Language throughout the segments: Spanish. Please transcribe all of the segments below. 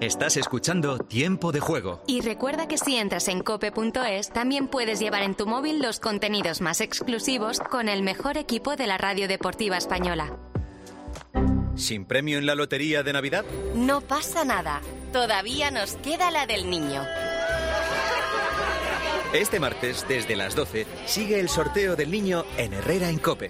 Estás escuchando Tiempo de Juego. Y recuerda que si entras en cope.es, también puedes llevar en tu móvil los contenidos más exclusivos con el mejor equipo de la radio deportiva española. ¿Sin premio en la lotería de Navidad? No pasa nada. Todavía nos queda la del niño. Este martes, desde las 12, sigue el sorteo del niño en Herrera en COPE.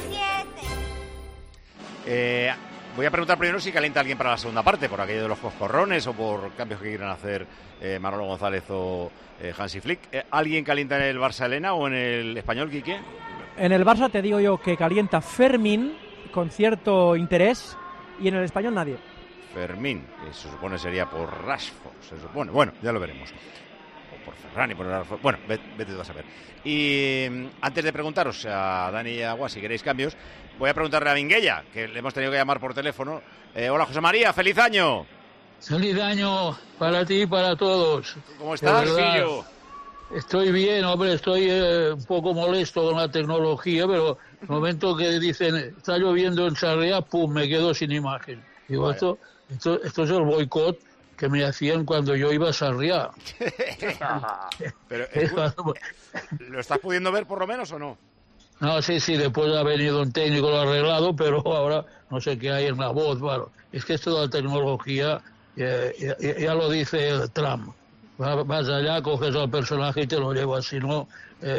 Voy a preguntar primero si calienta alguien para la segunda parte, por aquello de los coscorrones o por cambios que quieran hacer Manolo González o Hansi Flick. ¿Alguien calienta en el Barça Elena o en el Español, Quique? En el Barça te digo yo que calienta Fermín con cierto interés y en el Español nadie. Fermín, que se supone sería por Rashford, se supone. Bueno, ya lo veremos. O por Ferran y por Rashford. Bueno, vete tú a saber. Y antes de preguntaros a Dani y a Agua si queréis cambios, voy a preguntarle a Minguella, que le hemos tenido que llamar por teléfono. Hola, José María, ¡feliz año! ¡Feliz año para ti y para todos! ¿Cómo estás, Fillo? Estoy bien, hombre, estoy un poco molesto con la tecnología, pero el momento que dicen, está lloviendo en Sarriá, ¡pum!, me quedo sin imagen. Digo, esto es el boicot que me hacían cuando yo iba a Sarriá. Pero, ¿lo estás pudiendo ver por lo menos o no? No, sí, después ha venido un técnico, lo ha arreglado, pero ahora no sé qué hay en la voz. Bueno, es que esto de la tecnología, ya lo dice Trump. Vas allá, coges al personaje y te lo llevas. Si no,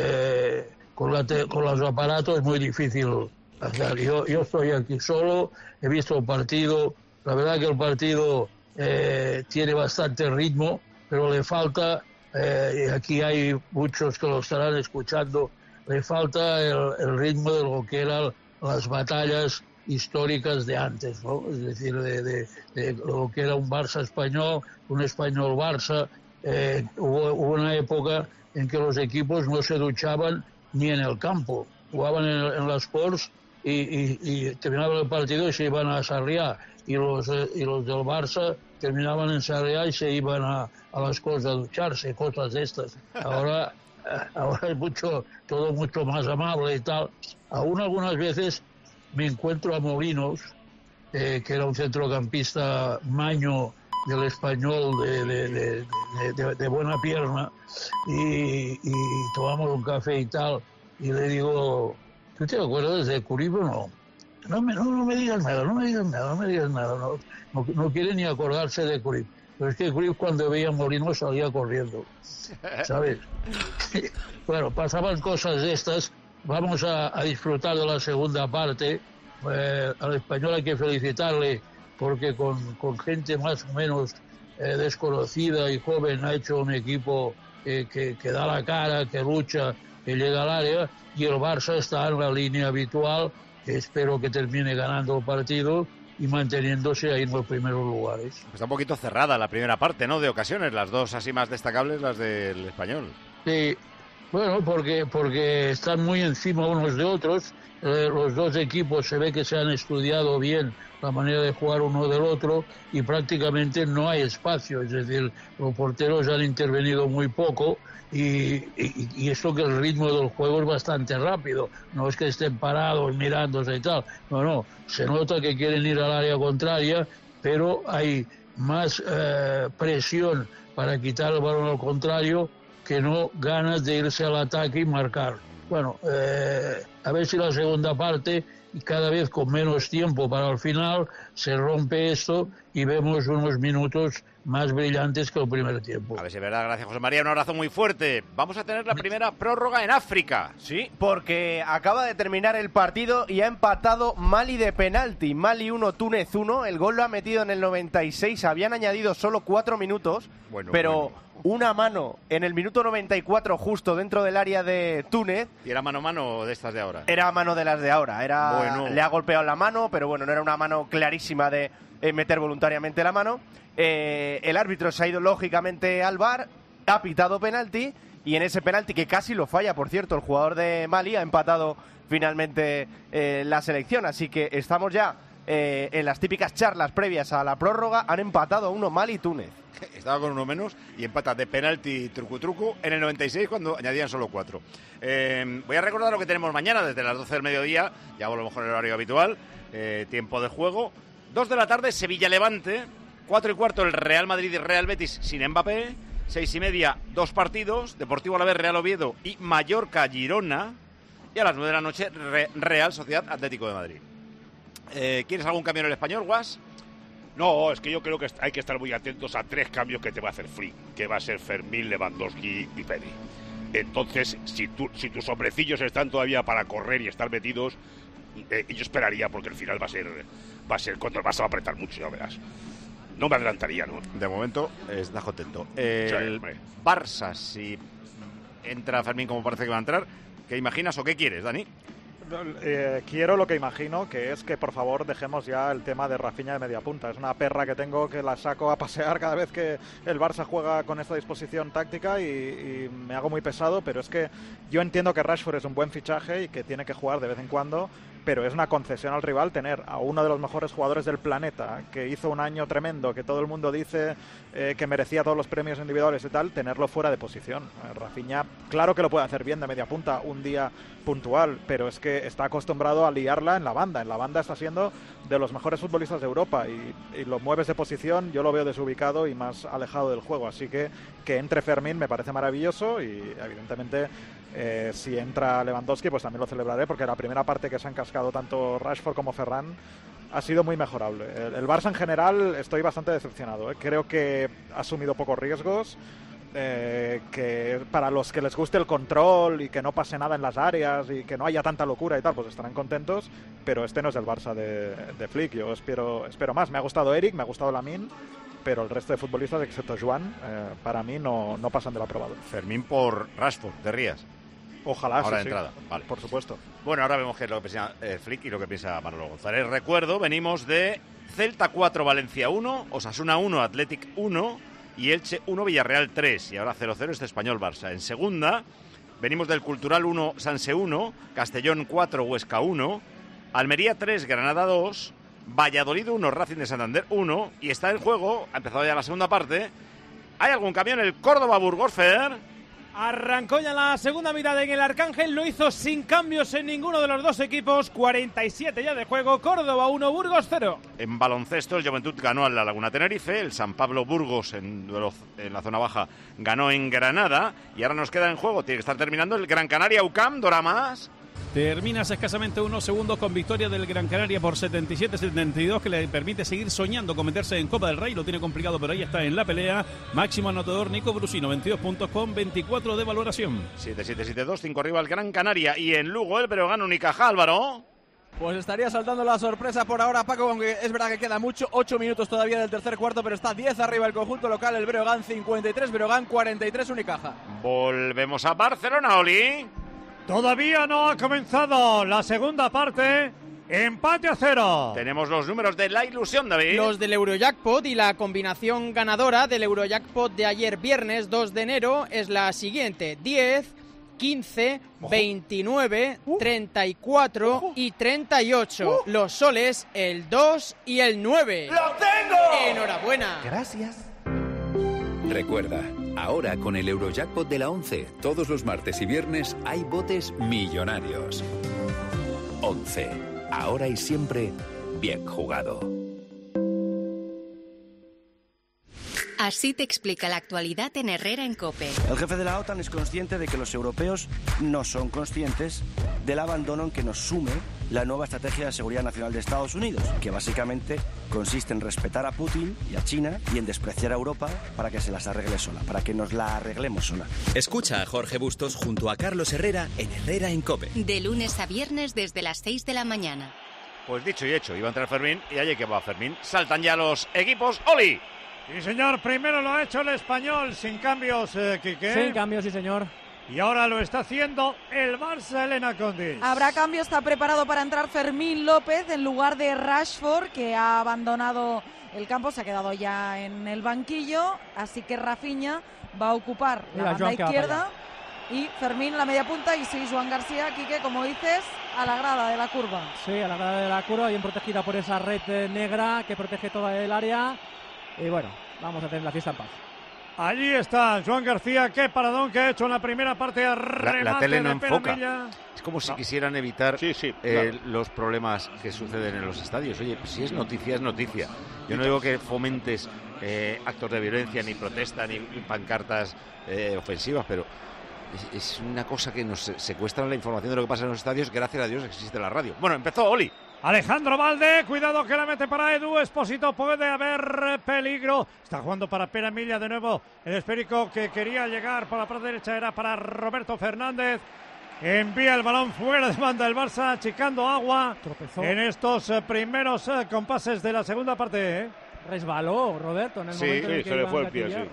con los aparatos es muy difícil hacer. Yo estoy aquí solo, he visto el partido. La verdad que el partido tiene bastante ritmo, pero le falta, y aquí hay muchos que lo estarán escuchando, le falta el ritmo de lo que eran las batallas históricas de antes, ¿no? Es decir, de lo que era un Barça español, un español Barça. Hubo una época en que los equipos no se duchaban ni en el campo, jugaban en las Sports y terminaban el partido y se iban a Sarriá, y los del Barça terminaban en Sarriá y se iban a las cosas a ducharse, cosas de estas. Ahora es todo mucho más amable y tal. Aún algunas veces me encuentro a Molinos, que era un centrocampista maño del Español de buena pierna, y tomamos un café y tal, y le digo, ¿tú te acuerdas de Cruyff o no? No me digas nada, no quiere ni acordarse de Cruyff. Pero es que Cruyff cuando veía a Molinos salía corriendo, ¿sabes? Bueno, pasaban cosas de estas. Vamos a disfrutar de la segunda parte. Al Español hay que felicitarle porque con gente más o menos desconocida y joven ha hecho un equipo que da la cara, que lucha, que llega al área, y el Barça está en la línea habitual, que espero que termine ganando el partido y manteniéndose ahí en los primeros lugares. Está un poquito cerrada la primera parte, ¿no?, de ocasiones, las dos así más destacables, las del Español. Sí, bueno, porque están muy encima unos de otros. Los dos equipos se ve que se han estudiado bien la manera de jugar uno del otro y prácticamente no hay espacio, es decir, los porteros han intervenido muy poco y eso que el ritmo del juego es bastante rápido, no es que estén parados mirándose y tal, no, se nota que quieren ir al área contraria, pero hay más presión para quitar el balón al contrario que no ganas de irse al ataque y marcar. Bueno, a ver si la segunda parte, y cada vez con menos tiempo para el final, se rompe esto y vemos unos minutos más brillantes que el primer tiempo. A ver si es verdad, gracias José María, un abrazo muy fuerte. Vamos a tener la primera prórroga en África. Sí, porque acaba de terminar el partido y ha empatado Mali de penalti. Mali 1, Túnez 1, el gol lo ha metido en el 96, habían añadido solo 4 minutos, pero una mano en el minuto 94 justo dentro del área de Túnez. ¿Y era mano a mano de estas de ahora? Era mano de las de ahora, le ha golpeado la mano, pero bueno, no era una mano clarísima de meter voluntariamente la mano. El árbitro se ha ido lógicamente al VAR, ha pitado penalti y en ese penalti que casi lo falla, por cierto, el jugador de Mali ha empatado finalmente la selección, así que estamos ya en las típicas charlas previas a la prórroga. Han empatado a 1 Mali y Túnez. Estaba con uno menos y empata de penalti truco en el 96 cuando añadían solo 4. Voy a recordar lo que tenemos mañana desde las 12 del mediodía, ya volvemos con el horario habitual, tiempo de juego. 2 de la tarde, Sevilla-Levante. 4:15 el Real Madrid y Real Betis sin Mbappé. 6:30 2 partidos, Deportivo Alavés, Real Oviedo y Mallorca Girona. Y a las 9 de la noche Real Sociedad Atlético de Madrid. ¿Quieres algún cambio en el Español, Guas? No, es que yo creo que hay que estar muy atentos a 3 cambios que te va a hacer Flick, que va a ser Fermín, Lewandowski y Pedri. Entonces, si tus hombrecillos están todavía para correr y estar metidos, yo esperaría, porque el final va a ser contra el Barça, va a apretar mucho, ya verás. No me adelantaría, ¿no? De momento estás contento. Sí, Barça, si entra Fermín como parece que va a entrar, ¿qué imaginas o qué quieres, Dani? Quiero lo que imagino, que es que por favor dejemos ya el tema de Rafinha de media punta. Es una perra que tengo, que la saco a pasear cada vez que el Barça juega con esta disposición táctica y me hago muy pesado, pero es que yo entiendo que Rashford es un buen fichaje y que tiene que jugar de vez en cuando, pero es una concesión al rival tener a uno de los mejores jugadores del planeta, que hizo un año tremendo, que todo el mundo dice que merecía todos los premios individuales y tal, tenerlo fuera de posición. Rafinha, claro que lo puede hacer bien de media punta un día puntual, pero es que está acostumbrado a liarla en la banda. En la banda está siendo de los mejores futbolistas de Europa y lo mueves de posición, yo lo veo desubicado y más alejado del juego. Así que entre Fermín me parece maravilloso y evidentemente si entra Lewandowski pues también lo celebraré, porque la primera parte que se han cascado tanto Rashford como Ferran ha sido muy mejorable. El Barça en general estoy bastante decepcionado. Creo que ha asumido pocos riesgos. Que para los que les guste el control y que no pase nada en las áreas y que no haya tanta locura y tal, pues estarán contentos, pero este no es el Barça de Flick. Yo espero más. Me ha gustado Eric, me ha gustado Lamine, pero el resto de futbolistas, excepto Joan, para mí no pasan del aprobado. Fermín por Rashford, ¿te rías? Ojalá, ahora sí, de entrada, sí. Vale. Por supuesto. Bueno, ahora vemos qué es lo que piensa Flick y lo que piensa Manolo González. Recuerdo, venimos de Celta 4, Valencia 1, Osasuna 1, Athletic 1 y Elche 1, Villarreal 3. Y ahora 0-0 este Español-Barça. En segunda, venimos del Cultural 1, Sanse 1, Castellón 4, Huesca 1, Almería 3, Granada 2, Valladolid 1, Racing de Santander 1. Y está el juego, ha empezado ya la segunda parte. ¿Hay algún cambio en el Córdoba-Burgos, Fer? Arrancó ya la segunda mitad en el Arcángel, lo hizo sin cambios en ninguno de los dos equipos, 47 ya de juego, Córdoba 1, Burgos 0. En baloncesto, el Juventud ganó a la Laguna Tenerife, el San Pablo Burgos en la zona baja ganó en Granada y ahora nos queda en juego, tiene que estar terminando el Gran Canaria UCAM, Dora más. Terminas escasamente unos segundos con victoria del Gran Canaria por 77-72, que le permite seguir soñando con meterse en Copa del Rey. Lo tiene complicado, pero ahí está en la pelea. Máximo anotador Nico Brusino, 22 puntos con 24 de valoración. 7-7-7-2, 5 arriba el Gran Canaria. Y en Lugo el Breogán Unicaja, Álvaro. Pues estaría saltando la sorpresa por ahora, Paco, aunque es verdad que queda mucho, 8 minutos todavía del tercer cuarto, pero está 10 arriba el conjunto local, el Breogán 53, Breogán 43, Unicaja. Volvemos a Barcelona, Oli. Todavía no ha comenzado la segunda parte. Empate a 0. Tenemos los números de la ilusión, David. Los del Eurojackpot y la combinación ganadora del Eurojackpot de ayer viernes 2 de enero es la siguiente: 10, 15, 29, 34 y 38. Los soles, el 2 y el 9. ¡Lo tengo! ¡Enhorabuena! Gracias. Recuerda, ahora con el Eurojackpot de la 11, todos los martes y viernes hay botes millonarios. 11. Ahora y siempre, bien jugado. Así te explica la actualidad en Herrera en COPE. El jefe de la OTAN es consciente de que los europeos no son conscientes del abandono en que nos sume la nueva estrategia de seguridad nacional de Estados Unidos, que básicamente consiste en respetar a Putin y a China y en despreciar a Europa para que se las arregle sola, para que nos la arreglemos sola. Escucha a Jorge Bustos junto a Carlos Herrera en Herrera en COPE. De lunes a viernes desde las 6 de la mañana. Pues dicho y hecho, iba a entrar Fermín y allí que va Fermín. Saltan ya los equipos. ¡Oli! Sí, señor, primero lo ha hecho el Español, sin cambios, Quique. Sin cambios, sí, señor. Y ahora lo está haciendo el Barça, Elena Condis. Habrá cambio, está preparado para entrar Fermín López en lugar de Rashford, que ha abandonado el campo, se ha quedado ya en el banquillo, así que Rafinha va a ocupar la banda izquierda y Fermín la media punta y sí, Joan García, Quique, como dices, a la grada de la curva. Sí, a la grada de la curva, bien protegida por esa red negra que protege toda el área. Y bueno, vamos a tener la fiesta en paz. Allí está Joan García, qué paradón que ha hecho en la primera parte. La tele no enfoca. Milla. Es como si quisieran evitar claro, los problemas que suceden en los estadios. Oye, pues si es noticia, es noticia. Yo no digo que fomentes actos de violencia, ni protesta, ni pancartas ofensivas, pero es una cosa que nos secuestran la información de lo que pasa en los estadios. Gracias a Dios existe la radio. Bueno, empezó Oli. Alejandro Valde, cuidado que la mete para Edu Espósito, puede haber peligro. Está jugando para Pere Milla de nuevo. El esférico que quería llegar por la parte derecha era para Roberto Fernández. Envía el balón fuera de banda del Barça, achicando agua. Tropezó En estos primeros compases de la segunda parte. Resbaló Roberto en el momento en el que se le iba fue a el pie, gatillar.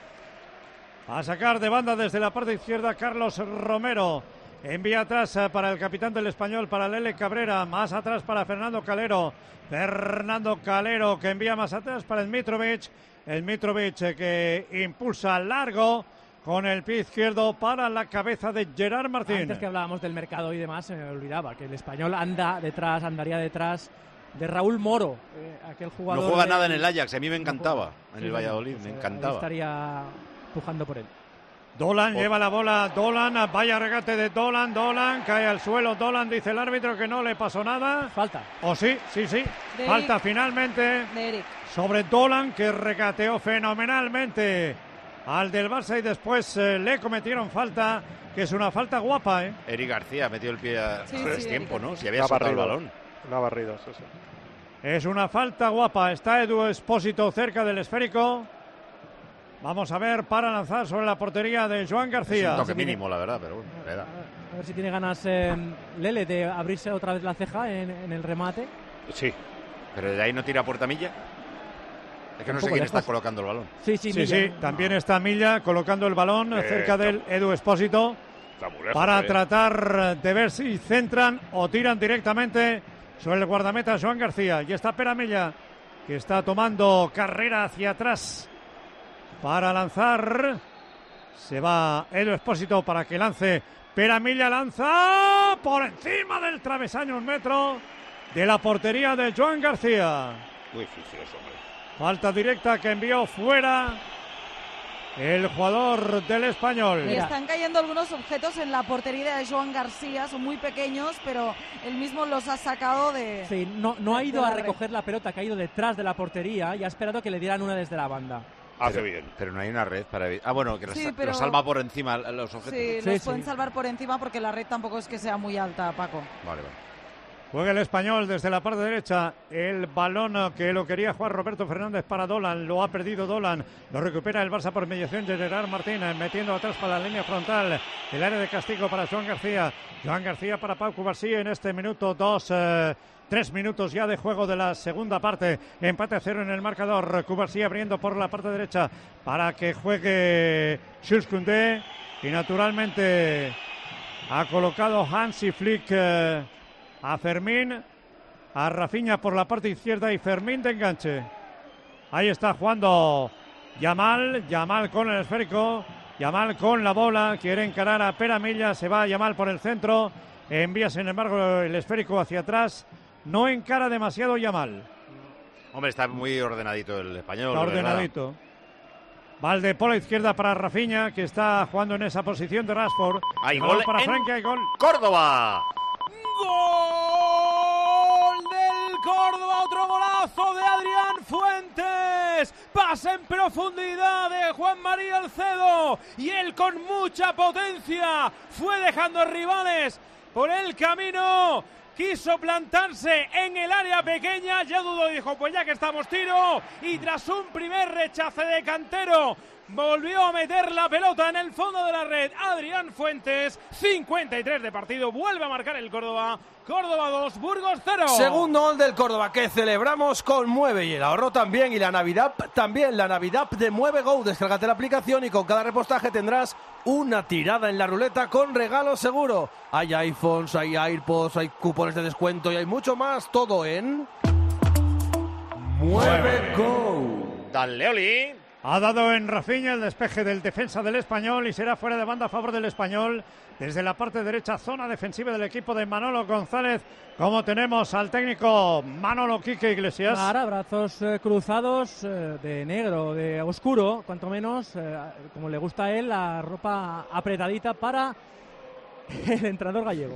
A sacar de banda desde la parte izquierda Carlos Romero. Envía atrás para el capitán del Español, para Lele Cabrera. Más atrás para Fernando Calero. Fernando Calero que envía más atrás para el Mitrovic. El Mitrovic que impulsa largo con el pie izquierdo para la cabeza de Gerard Martín. Antes que hablábamos del mercado y demás, se me olvidaba que el Español andaría detrás de Raúl Moro, aquel jugador. No juega nada en el Ajax, a mí me encantaba. En el Valladolid, me Ahí encantaba. estaría pujando por él. Dolan lleva la bola, Dolan, vaya regate de Dolan, cae al suelo, Dolan, dice el árbitro que no le pasó nada. Falta. ¿O sí? Falta finalmente sobre Dolan, que regateó fenomenalmente al del Barça y después le cometieron falta, que es una falta guapa, ¿eh? Eric García metió el pie a tiempo, ¿no? Si había La soltado el barrido. balón. La barrido, sí. Es una falta guapa, está Edu Espósito cerca del esférico. Vamos a ver para lanzar sobre la portería de Joan García. Es un toque mínimo, la verdad, pero bueno, le da. A ver si tiene ganas Lele de abrirse otra vez la ceja en el remate. Sí, pero de ahí no tira a puerta Milla. Es que no sé Tampoco quién lejos. está colocando el balón. Sí, también está Milla colocando el balón cerca del Edu Espósito para tratar de ver si centran o tiran directamente sobre el guardameta Joan García. Y está Pere Milla, que está tomando carrera hacia atrás para lanzar. Se va Edu Espósito para que lance. Pere Milla lanza por encima del travesaño, 1 metro de la portería de Joan García. Muy difícil eso, hombre. Falta directa que envió fuera el jugador del Español. Y están cayendo algunos objetos en la portería de Joan García, son muy pequeños, pero él mismo los ha sacado de... Sí, no ha ido a recoger la pelota, que ha ido detrás de la portería y ha esperado que le dieran una desde la banda. Hace bien. Pero no hay una red para evitar. Ah, bueno, que Sí, los salva por encima los objetos. Sí, los pueden salvar por encima porque la red tampoco es que sea muy alta, Paco. Vale. Juega el Español desde la parte derecha. El balón que lo quería jugar Roberto Fernández para Dolan. Lo ha perdido Dolan. Lo recupera el Barça por mediación de Gerard Martín. Metiendo atrás para la línea frontal. El área de castigo para Joan García. Joan García para Pau Cubarsí en este minuto 3 minutos ya de juego de la segunda parte. Empate a 0 en el marcador. Cubarsí abriendo por la parte derecha para que juegue Jules Koundé. Y naturalmente ha colocado Hansi Flick a Fermín, a Rafinha por la parte izquierda y Fermín de enganche. Ahí está jugando Yamal con el esférico, Yamal con la bola, quiere encarar a Pere Milla, se va Yamal por el centro, envía sin embargo el esférico hacia atrás, no encara demasiado Yamal. Hombre, está muy ordenadito el Español. Está ordenadito. Valde por la izquierda para Rafinha, que está jugando en esa posición de Rashford. Hay gol para en Frenkie, hay gol. ¡Córdoba! ¡Gol del Córdoba! Otro golazo de Adrián Fuentes. Pase en profundidad de Juan María Alcedo. Y él con mucha potencia fue dejando rivales por el camino. Quiso plantarse en el área pequeña. Ya dudó y dijo, pues ya que estamos, tiro. Y tras un primer rechace de Cantero, volvió a meter la pelota en el fondo de la red. Adrián Fuentes, 53 de partido, vuelve a marcar el Córdoba. Córdoba 2, Burgos 0. Segundo gol del Córdoba que celebramos con Mueve y el ahorro también y la Navidad también. La Navidad de Mueve Go. Descárgate la aplicación y con cada repostaje tendrás una tirada en la ruleta con regalo seguro. Hay iPhones, hay AirPods, hay cupones de descuento y hay mucho más. Todo en Mueve Go. Dale, Oli. Ha dado en Rafinha el despeje del defensa del Español y será fuera de banda a favor del Español. Desde la parte derecha, zona defensiva del equipo de Manolo González. Como tenemos al técnico Manolo Quique Iglesias. Ahora, brazos cruzados de negro, de oscuro, cuanto menos, como le gusta a él, la ropa apretadita para el entrenador gallego.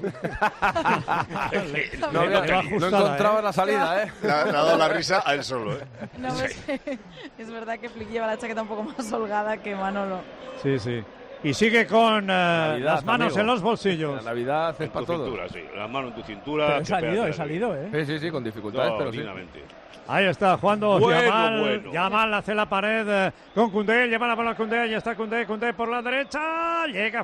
No encontraba la salida, ¿eh? Le ha dado la risa a él solo, ¿eh? No, es verdad que Flick lleva la chaqueta un poco más holgada que Manolo. Sí, sí. Y sigue con las manos en los bolsillos. La Navidad es para todos. Sí. Las manos en tu cintura. He salido, ¿eh? Sí, con dificultades, pero sí. Ahí está, jugando Yamal hace la pared con Koundé, lleva la bola a Koundé, ahí está Koundé por la derecha, llega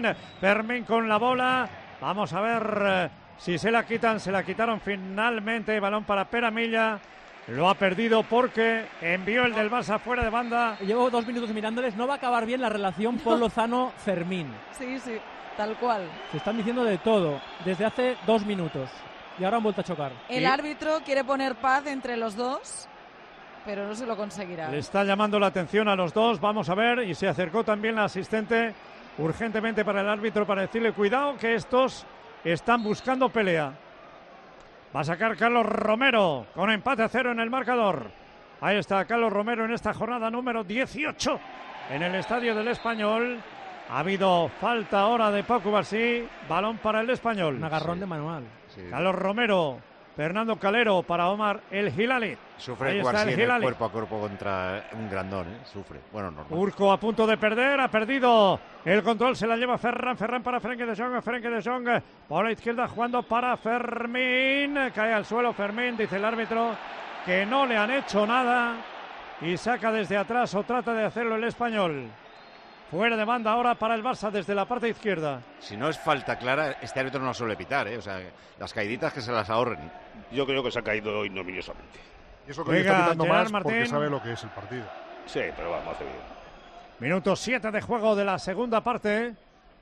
Fermín con la bola, vamos a ver si se la quitaron finalmente, balón para Peramilla, lo ha perdido porque envió el del Barça fuera de banda. Llevo 2 minutos mirándoles, no va a acabar bien la relación Paul Lozano-Fermín. Sí, tal cual. Se están diciendo de todo, desde hace 2 minutos. Y ahora han vuelto a chocar. El árbitro quiere poner paz entre los dos, pero no se lo conseguirá. Le está llamando la atención a los dos, vamos a ver, y se acercó también la asistente urgentemente para el árbitro para decirle cuidado que estos están buscando pelea. Va a sacar Carlos Romero con empate a 0 en el marcador. Ahí está Carlos Romero en esta jornada número 18 en el Estadio del Español. Ha habido falta ahora de Paco Barsí, balón para el Español. Un agarrón de manual. Sí. Carlos Romero, Fernando Calero para Omar El Hilali. Sufre Barsí en el cuerpo a cuerpo contra un grandón, ¿eh? Sufre. Bueno, normal. Urco a punto de perder, ha perdido el control, se la lleva Ferran para Frenkie de Jong, por la izquierda jugando para Fermín, cae al suelo Fermín, dice el árbitro que no le han hecho nada y saca desde atrás o trata de hacerlo el Español. Fuera de banda ahora para el Barça desde la parte izquierda. Si no es falta clara, este árbitro no suele pitar, ¿eh? O sea, las caíditas que se las ahorren. Yo creo que se ha caído ignominiosamente. Y eso que hoy está pitando más porque sabe lo que es el partido. Sí, pero vamos, hace bien. Minuto 7 de juego de la segunda parte.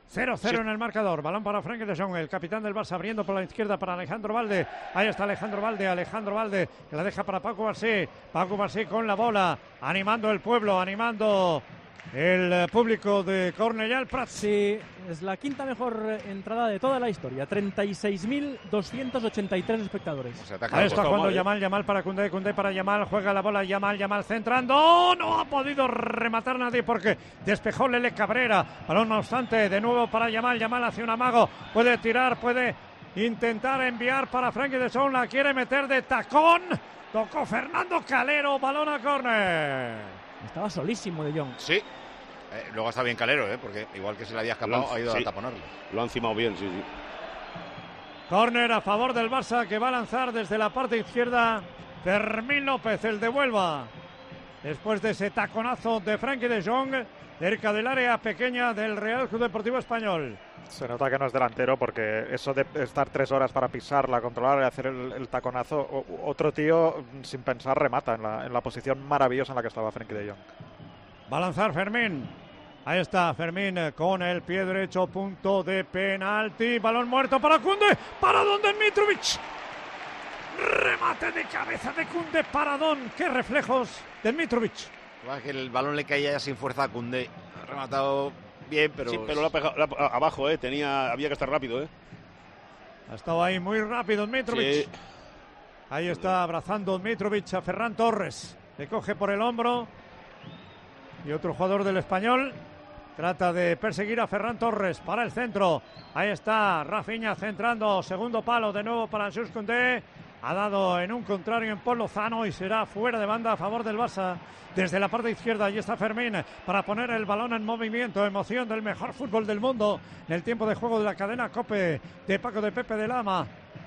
0-0 en el marcador. Balón para Frenkie de Jong, el capitán del Barça, abriendo por la izquierda para Alejandro Valde. Ahí está Alejandro Valde, que la deja para Paco Barsí. Paco Barsí con la bola, animando el pueblo, animando el público de Cornellà el Prat. Sí, es la quinta mejor entrada de toda la historia. 36.283 espectadores. O sea, ahí está jugando Yamal para Koundé para Yamal, juega la bola Yamal centrando, no ha podido rematar nadie porque despejó Lele Cabrera. Balón no obstante, de nuevo para Yamal hace un amago, puede tirar, puede intentar enviar para Frenkie de Jong, la quiere meter de tacón, tocó Fernando Calero, balón a córner. Estaba solísimo de Jong. Sí. Luego está bien Calero, porque igual que se le había escapado, ha ido a taponarlo. Lo ha encimado bien, sí. Córner a favor del Barça, que va a lanzar desde la parte izquierda Fermín López, el de Huelva. Después de ese taconazo de Frenkie de Jong, cerca del área pequeña del Real Club Deportivo Español. Se nota que no es delantero porque eso de estar 3 horas para pisarla, controlar y hacer el taconazo, otro tío sin pensar remata en la posición maravillosa en la que estaba Frenkie de Jong. Va a lanzar Fermín. Ahí está Fermín con el pie derecho, punto de penalti. Balón muerto para Koundé. ¿Para dónde Mitrovic? Remate de cabeza de Koundé. Paradón. Qué reflejos de Mitrovic. Que el balón le caía ya sin fuerza a Koundé. Ha rematado bien, pero... Sí, pero lo ha pegado abajo, había que estar rápido, Ha estado ahí muy rápido Mitrovic. Sí. Ahí está abrazando Mitrovic a Ferran Torres. Le coge por el hombro. Y otro jugador del Español trata de perseguir a Ferran Torres para el centro. Ahí está Rafinha centrando, segundo palo de nuevo para Jules Koundé. Ha dado en un contrario en Paul Lozano y será fuera de banda a favor del Barça. Desde la parte izquierda, ahí está Fermín para poner el balón en movimiento. Emoción del mejor fútbol del mundo en el tiempo de juego de la cadena COPE de Paco de Pepe de Lama.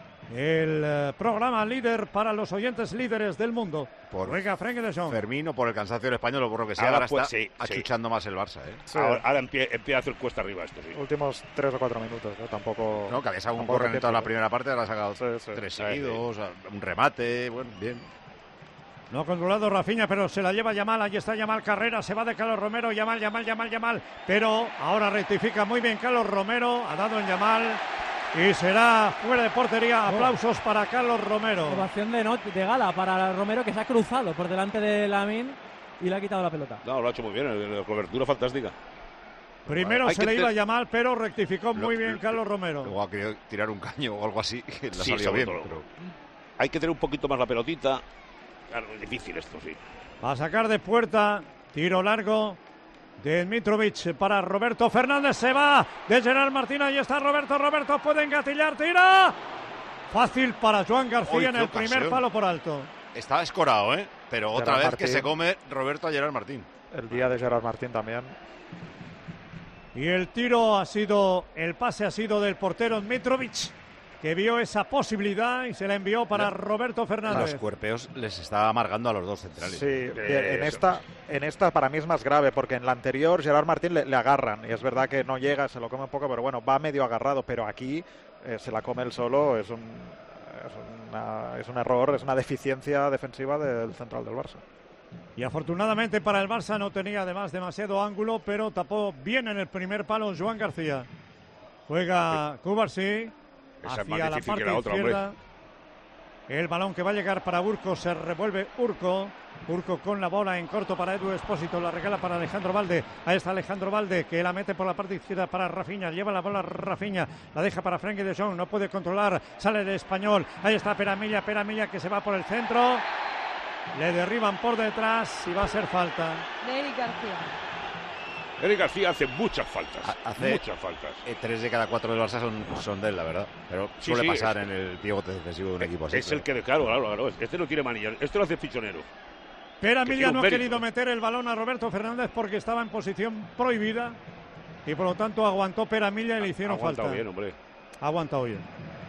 El programa líder para los oyentes líderes del mundo. Juega Frenkie de Jong. Fermín o por el cansancio del Español o por lo que sea, ahora está achuchando más el Barça. Sí. Ahora empieza a hacer cuesta arriba esto, sí. Últimos 3 o 4 minutos, tampoco... No, que había sacado un corner en toda la primera parte, ahora ha sacado 3 seguidos, un remate, bueno, bien. No ha controlado Rafinha, pero se la lleva Yamal. Ahí está Yamal Carrera, se va de Carlos Romero. Yamal. Pero ahora rectifica muy bien Carlos Romero. Ha dado en Yamal y será fuera de portería. Aplausos para Carlos Romero. Ovación de gala para Romero, que se ha cruzado por delante de Lamine y le ha quitado la pelota. No, lo ha hecho muy bien, la cobertura fantástica. Primero se le iba a llamar, pero rectificó muy bien Carlos Romero. Luego ha querido tirar un caño o algo así, que le ha Sí, salido bien. sobre todo. Pero... Hay que tener un poquito más la pelotita. Claro, es difícil esto, sí. Va a sacar de puerta, tiro largo de Mitrovic para Roberto Fernández. Se va de Gerard Martín. Ahí está Roberto. Roberto puede engatillar. Tira. Fácil para Joan García en el primer palo por alto. Está escorado, ¿eh? Pero Gerard otra vez Martín. que se come Roberto a Gerard Martín. El día de Gerard Martín también. Y el pase ha sido del portero Mitrovic, que vio esa posibilidad y se la envió para Roberto Fernández. Los cuerpeos les está amargando a los dos centrales. Sí, en esta para mí es más grave, porque en la anterior Gerard Martín le agarran, y es verdad que no llega, se lo come un poco, pero bueno, va medio agarrado, pero aquí se la come él solo, es un error, es una deficiencia defensiva del central del Barça. Y afortunadamente para el Barça no tenía además demasiado ángulo, pero tapó bien en el primer palo Joan García. Juega Cubarsí hacia la parte izquierda. El balón que va a llegar para Urco, se revuelve Urco con la bola en corto para Edu Expósito, la regala para Alejandro Valde. Ahí está Alejandro Valde, que la mete por la parte izquierda para Rafinha, lleva la bola Rafinha, la deja para Frenkie de Jong, no puede controlar, sale el español. Ahí está Peramilla que se va por el centro. Le derriban por detrás y va a ser falta. De Eric García. Eric García hace muchas faltas. Muchas faltas. 3 de cada 4 del Barça son de él, la verdad. Pero suele pasar en el pivote defensivo de un equipo así. Es el que, claro. Este no tiene manillas. Este lo hace fichonero. Peramilla no ha querido meter el balón a Roberto Fernández porque estaba en posición prohibida y por lo tanto aguantó Peramilla y le hicieron falta. Ha aguantado bien, hombre. Ha aguantado bien.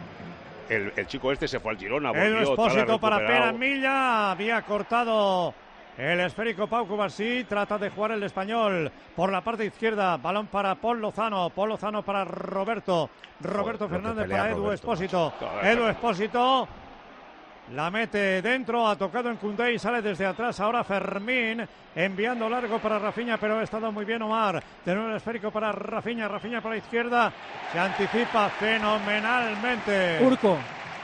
El chico este se fue al Girona. El Expósito para Peramilla. Había cortado el esférico Pau Cubarsí. Trata de jugar el español por la parte izquierda. Balón para Paul Lozano. Paul Lozano para Roberto Fernández para Edu Expósito. Edu Expósito la mete dentro. Ha tocado en Koundé y sale desde atrás. Ahora Fermín enviando largo para Rafinha, pero ha estado muy bien Omar. De nuevo el esférico para Rafinha por la izquierda. Se anticipa fenomenalmente. Urco.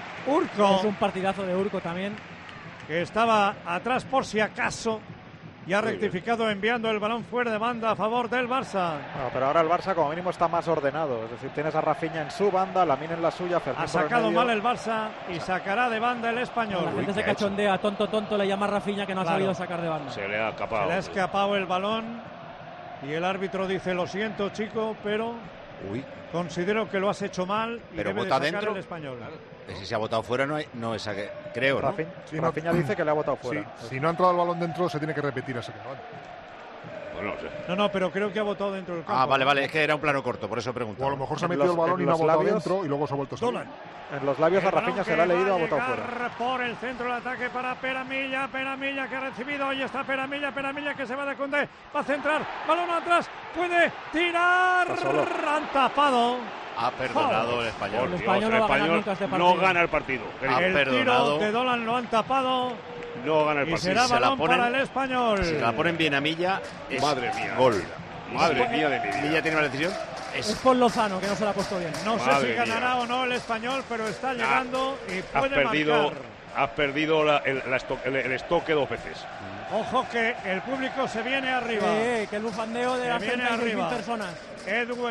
Es un partidazo de Urco también. Que estaba atrás por si acaso y ha rectificado enviando el balón fuera de banda a favor del Barça. No, pero ahora el Barça como mínimo está más ordenado. Es decir, tienes a Rafinha en su banda, Lamine en la suya, Fermín ha sacado mal el Barça y sacará de banda el español. La gente se cachondea, tonto, le llama a Rafinha que no ha sabido sacar de banda. Se le ha escapado. Se le ha escapado el balón y el árbitro dice: lo siento, chico, pero considero que lo has hecho mal y pero debe vota de sacar dentro. El español. Si se ha votado fuera, no es creo, ¿no? Rafinha dice que le ha votado fuera. Si no ha entrado el balón dentro, se tiene que repetir ese balón. Bueno, no sé. No, pero creo que ha votado dentro del campo. Vale, es que era un plano corto, por eso preguntaba. O a lo mejor se ha metido el balón y no ha votado dentro y luego se ha vuelto a salir. En los labios de Rafinha se le ha leído, ha votado fuera. Por el centro el ataque para Peramilla que ha recibido. Ahí está Peramilla que se va de Koundé. Va a centrar, balón atrás, puede tirar. Han tapado. Ha perdonado el español. El español no gana el partido. El tiro de Dolan lo han tapado. No gana el partido. Y será balón para el español. Si la ponen bien a Milla, madre mía. Gol. Madre mía de mi vida. ¿Milla tiene una decisión? Es Paul Lozano, que no se la ha puesto bien. No sé si ganará o no el español, pero está llegando y puede marcar. Has perdido el estoque 2 veces. Ojo que el público se viene arriba. Que el bufandeo de las 36.000 personas. Edu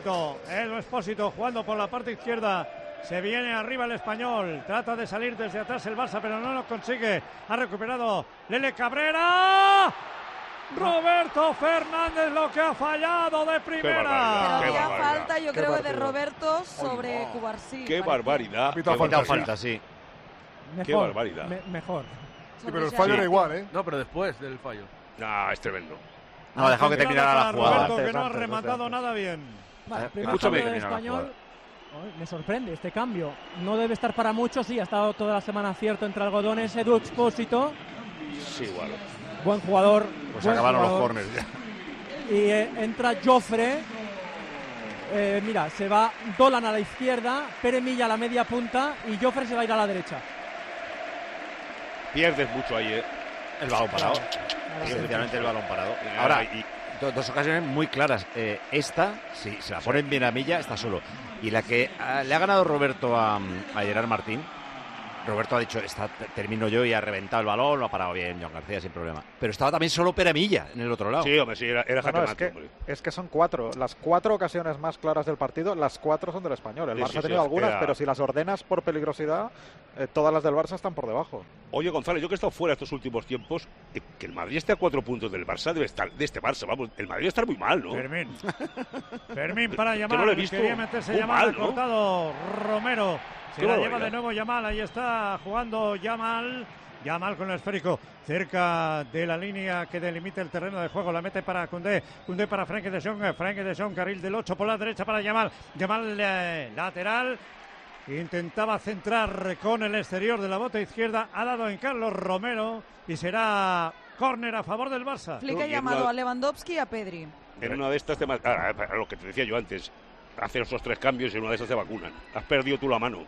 Expósito jugando por la parte izquierda. Se viene arriba el español. Trata de salir desde atrás el Barça, pero no lo consigue. Ha recuperado Lele Cabrera. Roberto Fernández, lo que ha fallado de primera. Pero había falta, yo creo que de Roberto sobre Cubarsí. Qué barbaridad. Qué falta, sí. Qué barbaridad. Mejor. Sí, pero el fallo era igual, ¿eh? No, pero después del fallo. Es tremendo. No, ha dejado que terminara la jugada. Roberto, que no ha rematado nada bien. Vale, escúchame, del español. Me sorprende este cambio. No debe estar para muchos. Sí, ha estado toda la semana cierto entre algodones. Edu Expósito. Sí, igual. Buen jugador. Pues acabaron los corners ya. Y entra Jofre. Mira, se va Dolan a la izquierda, Peramilla a la media punta y Jofre se va a ir a la derecha. Pierdes mucho ahí, El balón parado. Especialmente el balón parado. Ahora, dos ocasiones muy claras. Esta, si se la ponen bien a Milla, está solo. Y la que le ha ganado Roberto a Gerard Martín, Roberto ha dicho, termino yo y ha reventado el balón, lo ha parado bien Joan García sin problema. Pero estaba también solo Pere Milla en el otro lado. Sí, hombre, sí, era es que son 4. Las 4 ocasiones más claras del partido, las 4 son del Español. El Barça ha tenido algunas, pero si las ordenas por peligrosidad, todas las del Barça están por debajo. Oye, González, yo que he estado fuera estos últimos tiempos, que el Madrid esté a 4 puntos del Barça, debe estar, de este Barça, vamos, el Madrid debe estar muy mal, ¿no? Fermín para Yamal, no lo he visto. Quería meterse Yamal, mal, ¿no? Ha cortado Romero. Se la lleva de nuevo Yamal, ahí está jugando Yamal con el esférico cerca de la línea que delimita el terreno de juego, la mete para Koundé para Frenkie de Jong, carril del 8 por la derecha para Yamal lateral, intentaba centrar con el exterior de la bota izquierda, ha dado en Carlos Romero y será córner a favor del Barça. Flick ha llamado a Lewandowski y a Pedri. En una de estas, lo que te decía yo antes, hacer esos 3 cambios y en una de esas te vacunan. Has perdido tú la mano.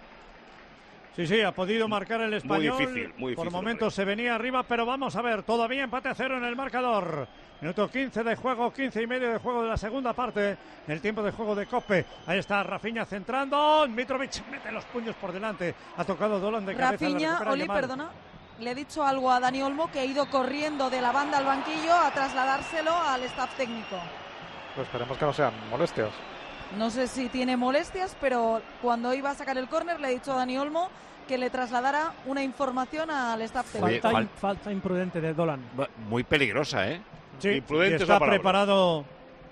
Sí, ha podido marcar el Español. Muy difícil. Por momentos se venía arriba, pero vamos a ver, todavía empate a 0 en el marcador. Minuto 15 de juego, 15 y medio de juego de la segunda parte. El tiempo de juego de Cope. Ahí está Rafinha centrando. Mitrovic mete los puños por delante. Ha tocado Dolan de cabeza. Rafinha, Oli, perdona. Le he dicho algo a Dani Olmo, que ha ido corriendo de la banda al banquillo a trasladárselo al staff técnico. Pues esperemos que no sean molestias. No sé si tiene molestias, pero cuando iba a sacar el córner le he dicho a Dani Olmo que le trasladara una información al staff técnico. Falta imprudente de Dolan. Muy peligrosa, ¿eh? Sí, imprudente está preparado.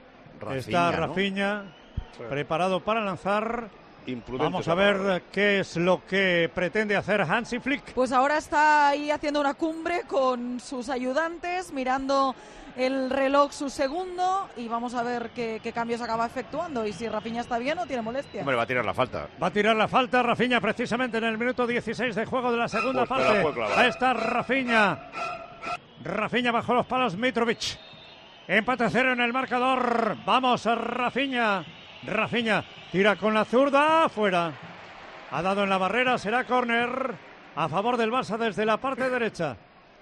Está Rafinha, ¿no? Preparado para lanzar. Vamos a ver qué es lo que pretende hacer Hansi Flick. Pues ahora está ahí haciendo una cumbre con sus ayudantes, mirando el reloj su segundo, y vamos a ver qué cambios acaba efectuando y si Rafinha está bien o tiene molestia. Hombre, va a tirar la falta. Va a tirar la falta Rafinha precisamente en el minuto 16 de juego de la segunda parte. Ahí está Rafinha bajo los palos, Mitrovic. Empate a 0 en el marcador. Vamos a Rafinha tira con la zurda, fuera. Ha dado en la barrera, será córner a favor del Barça desde la parte derecha.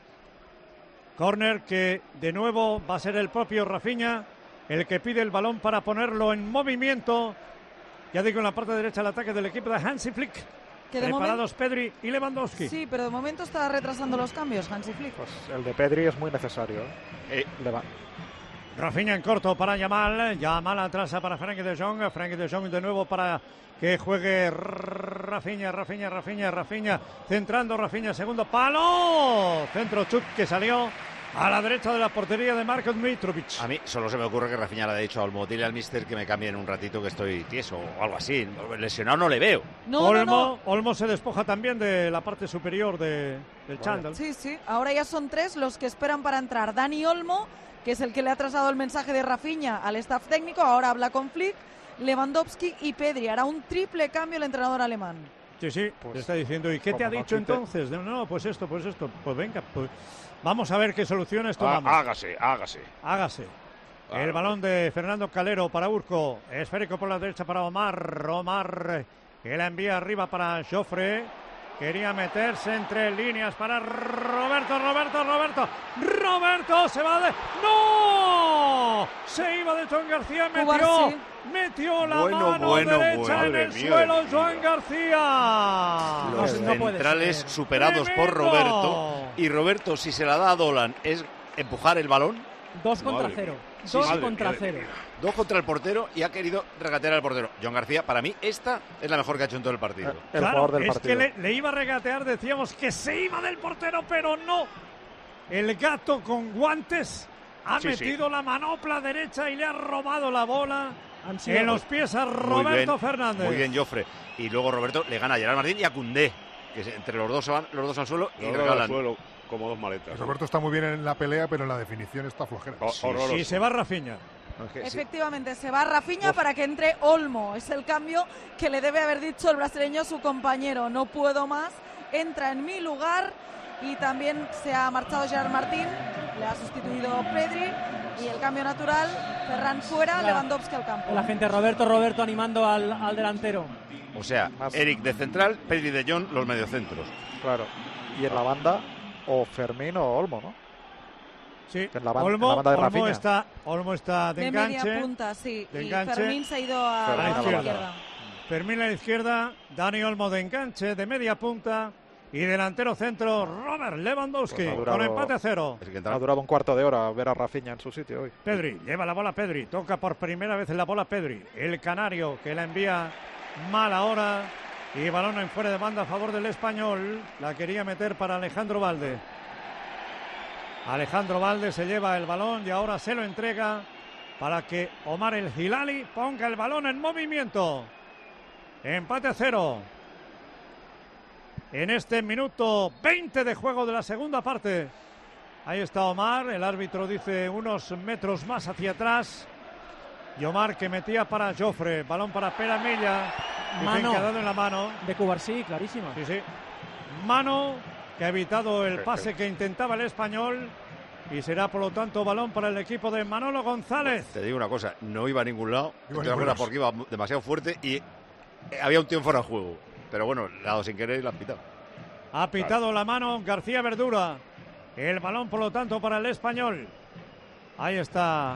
Córner que de nuevo va a ser el propio Rafinha el que pide el balón para ponerlo en movimiento. Ya digo, en la parte derecha el ataque del equipo de Hansi Flick. Preparados Pedri y Lewandowski. Sí, pero de momento está retrasando los cambios Hansi Flick. Pues el de Pedri es muy necesario. Rafinha en corto para Yamal atrás para Frenkie de Jong de nuevo para que juegue Rafinha, centrando Rafinha, segundo palo, centro chut que salió a la derecha de la portería de Marko Mitrovic. A mí solo se me ocurre que Rafinha le ha dicho a Olmo, dile al míster que me cambie en un ratito que estoy tieso o algo así, lesionado no le veo. Olmo se despoja también de la parte superior del chándal. Sí, ahora ya son 3 los que esperan para entrar. Dani Olmo, que es el que le ha trasladado el mensaje de Rafinha al staff técnico, ahora habla con Flick, Lewandowski y Pedri. Hará un triple cambio el entrenador alemán. Sí, le está diciendo, ¿y qué te ha dicho entonces? No, pues esto, pues venga, pues vamos a ver qué soluciones tomamos. Hágase. El balón de Fernando Calero para Urco, esférico por la derecha para Omar, que la envía arriba para Joffre. Quería meterse entre líneas para Roberto, se va de... ¡No! Se iba de Joan García, metió la mano derecha en el suelo, Joan García. Los centrales superados por Roberto, y Roberto, si se la da a Dolan, es empujar el balón. 2 contra 0. 2 contra 0. 2 contra el portero y ha querido regatear al portero. Joan García, para mí, esta es la mejor que ha hecho en todo el partido. El jugador del partido. Es que le iba a regatear, decíamos que se iba del portero, pero no. El gato con guantes ha metido la manopla derecha y le ha robado la bola en los pies a Roberto Fernández. Muy bien, Joffre. Y luego Roberto le gana a Gerard Martín y a Koundé, que entre los dos se van los dos al suelo y regalan. Como 2 maletas. Roberto está muy bien en la pelea, pero en la definición está flojera. Y se va Rafinha. Efectivamente, se va Rafinha para que entre Olmo. Es el cambio que le debe haber dicho el brasileño a su compañero. No puedo más, entra en mi lugar. Y también se ha marchado Gerard Martín, le ha sustituido Pedri. Y el cambio natural, Ferran fuera, Lewandowski al campo. La gente, Roberto animando al delantero. O sea, Eric de central, Pedri de Jong, los mediocentros. Claro. Y en la banda, o Fermín o Olmo, ¿no? Sí, en la banda de Rafinha. Olmo está de enganche. Media punta, sí. De y enganche. Fermín se ha ido a la izquierda. Fermín a la izquierda, Dani Olmo de enganche, de media punta. y delantero centro Robert Lewandowski, con empate a 0. Ha durado un cuarto de hora ver a Rafinha en su sitio hoy. Pedri, lleva la bola Pedri, toca por primera vez la bola Pedri, el canario que la envía mal ahora, y balón en fuera de banda a favor del Español, la quería meter para Alejandro Valde. Alejandro Valde se lleva el balón y ahora se lo entrega para que Omar El Hilali ponga el balón en movimiento. Empate a 0. En este minuto 20 de juego de la segunda parte. Ahí está Omar, el árbitro dice unos metros más hacia atrás. Y Omar que metía para Jofre, balón para Pere Milla. Mano que ha dado en la mano. De Cubarsí, clarísima. Sí, sí. Mano que ha evitado el pase que intentaba el Español. Y será, por lo tanto, balón para el equipo de Manolo González. Te digo una cosa, no iba a ningún lado, porque iba demasiado fuerte y había un tío fuera de juego. Pero bueno, le ha dado sin querer y la ha pitado. Ha pitado la mano García Verdura. El balón, por lo tanto, para el Español. Ahí está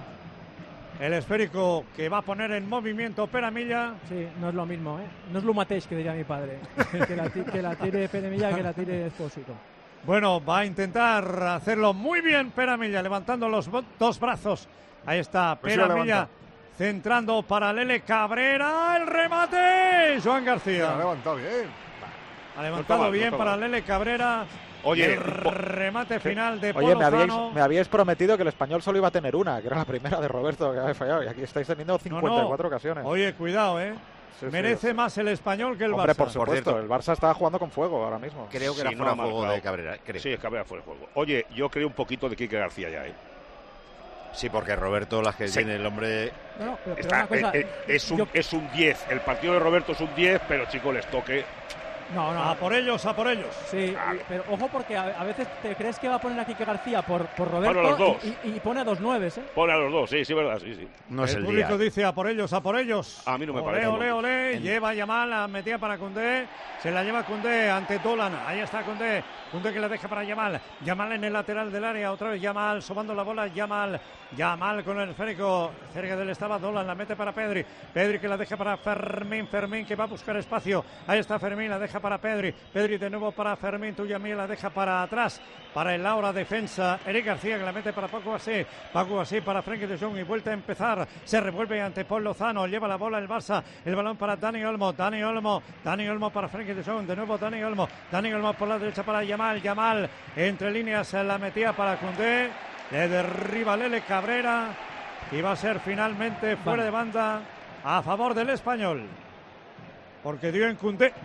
el esférico que va a poner en movimiento Pere Milla. Sí, no es lo mismo, ¿eh? No es Lumatesh, que diría mi padre. que la tire Pere Milla, que la tire Espósito. Bueno, va a intentar hacerlo muy bien Pere Milla, levantando los dos brazos. Ahí está Pere Milla, centrando para Lele Cabrera. El remate, Joan García. Ha levantado bien. Ha levantado bien para Lele Cabrera. Oye, el remate final de Polo Zano. Me habíais prometido que el Español solo iba a tener una, que era la primera de Roberto, que había fallado. Y aquí estáis teniendo 54 ocasiones. Oye, cuidado, ¿eh? Sí, merece más el Español que el Barça. Por supuesto, el Barça estaba jugando con fuego ahora mismo. Creo que era fuera de juego de Cabrera. Creo. Sí, es Cabrera fuera de juego. Oye, yo creo un poquito de Quique García ya, ¿eh? Sí, porque Roberto, las que tiene el hombre... No, pero es un 10. El partido de Roberto es un 10, pero chicos, les toque... No, a por ellos, a por ellos. Sí, claro. Pero ojo, porque a veces te crees que va a poner a Quique García por Roberto, los dos. Y pone a 2 9s, ¿eh? Pone a los dos, sí, verdad, sí. No es el público día. Dice a por ellos, a por ellos. A mí no me parece. Ole. Lleva Yamal, la metía para Koundé. Se la lleva Koundé ante Dolan. Ahí está Koundé. Koundé que la deja para Yamal. Yamal en el lateral del área. Otra vez Yamal, sobando la bola. Yamal con el esférico. Cerca del estaba Dolan, la mete para Pedri. Pedri que la deja para Fermín. Fermín que va a buscar espacio. Ahí está Fermín, la deja para Pedri. Pedri de nuevo para Fermín. Tuyamí la deja para atrás. Para el Laura defensa. Eric García que la mete para Paco Así. Paco Así para Frenkie de Jong y vuelta a empezar. Se revuelve ante Paul Lozano. Lleva la bola el Barça. El balón para Dani Olmo. Dani Olmo para Frenkie de Jong. De nuevo Dani Olmo. Dani Olmo por la derecha para Yamal. Entre líneas se la metía para Koundé. Le derriba Lele Cabrera. Y va a ser finalmente fuera de banda a favor del Español. Porque dio en Koundé.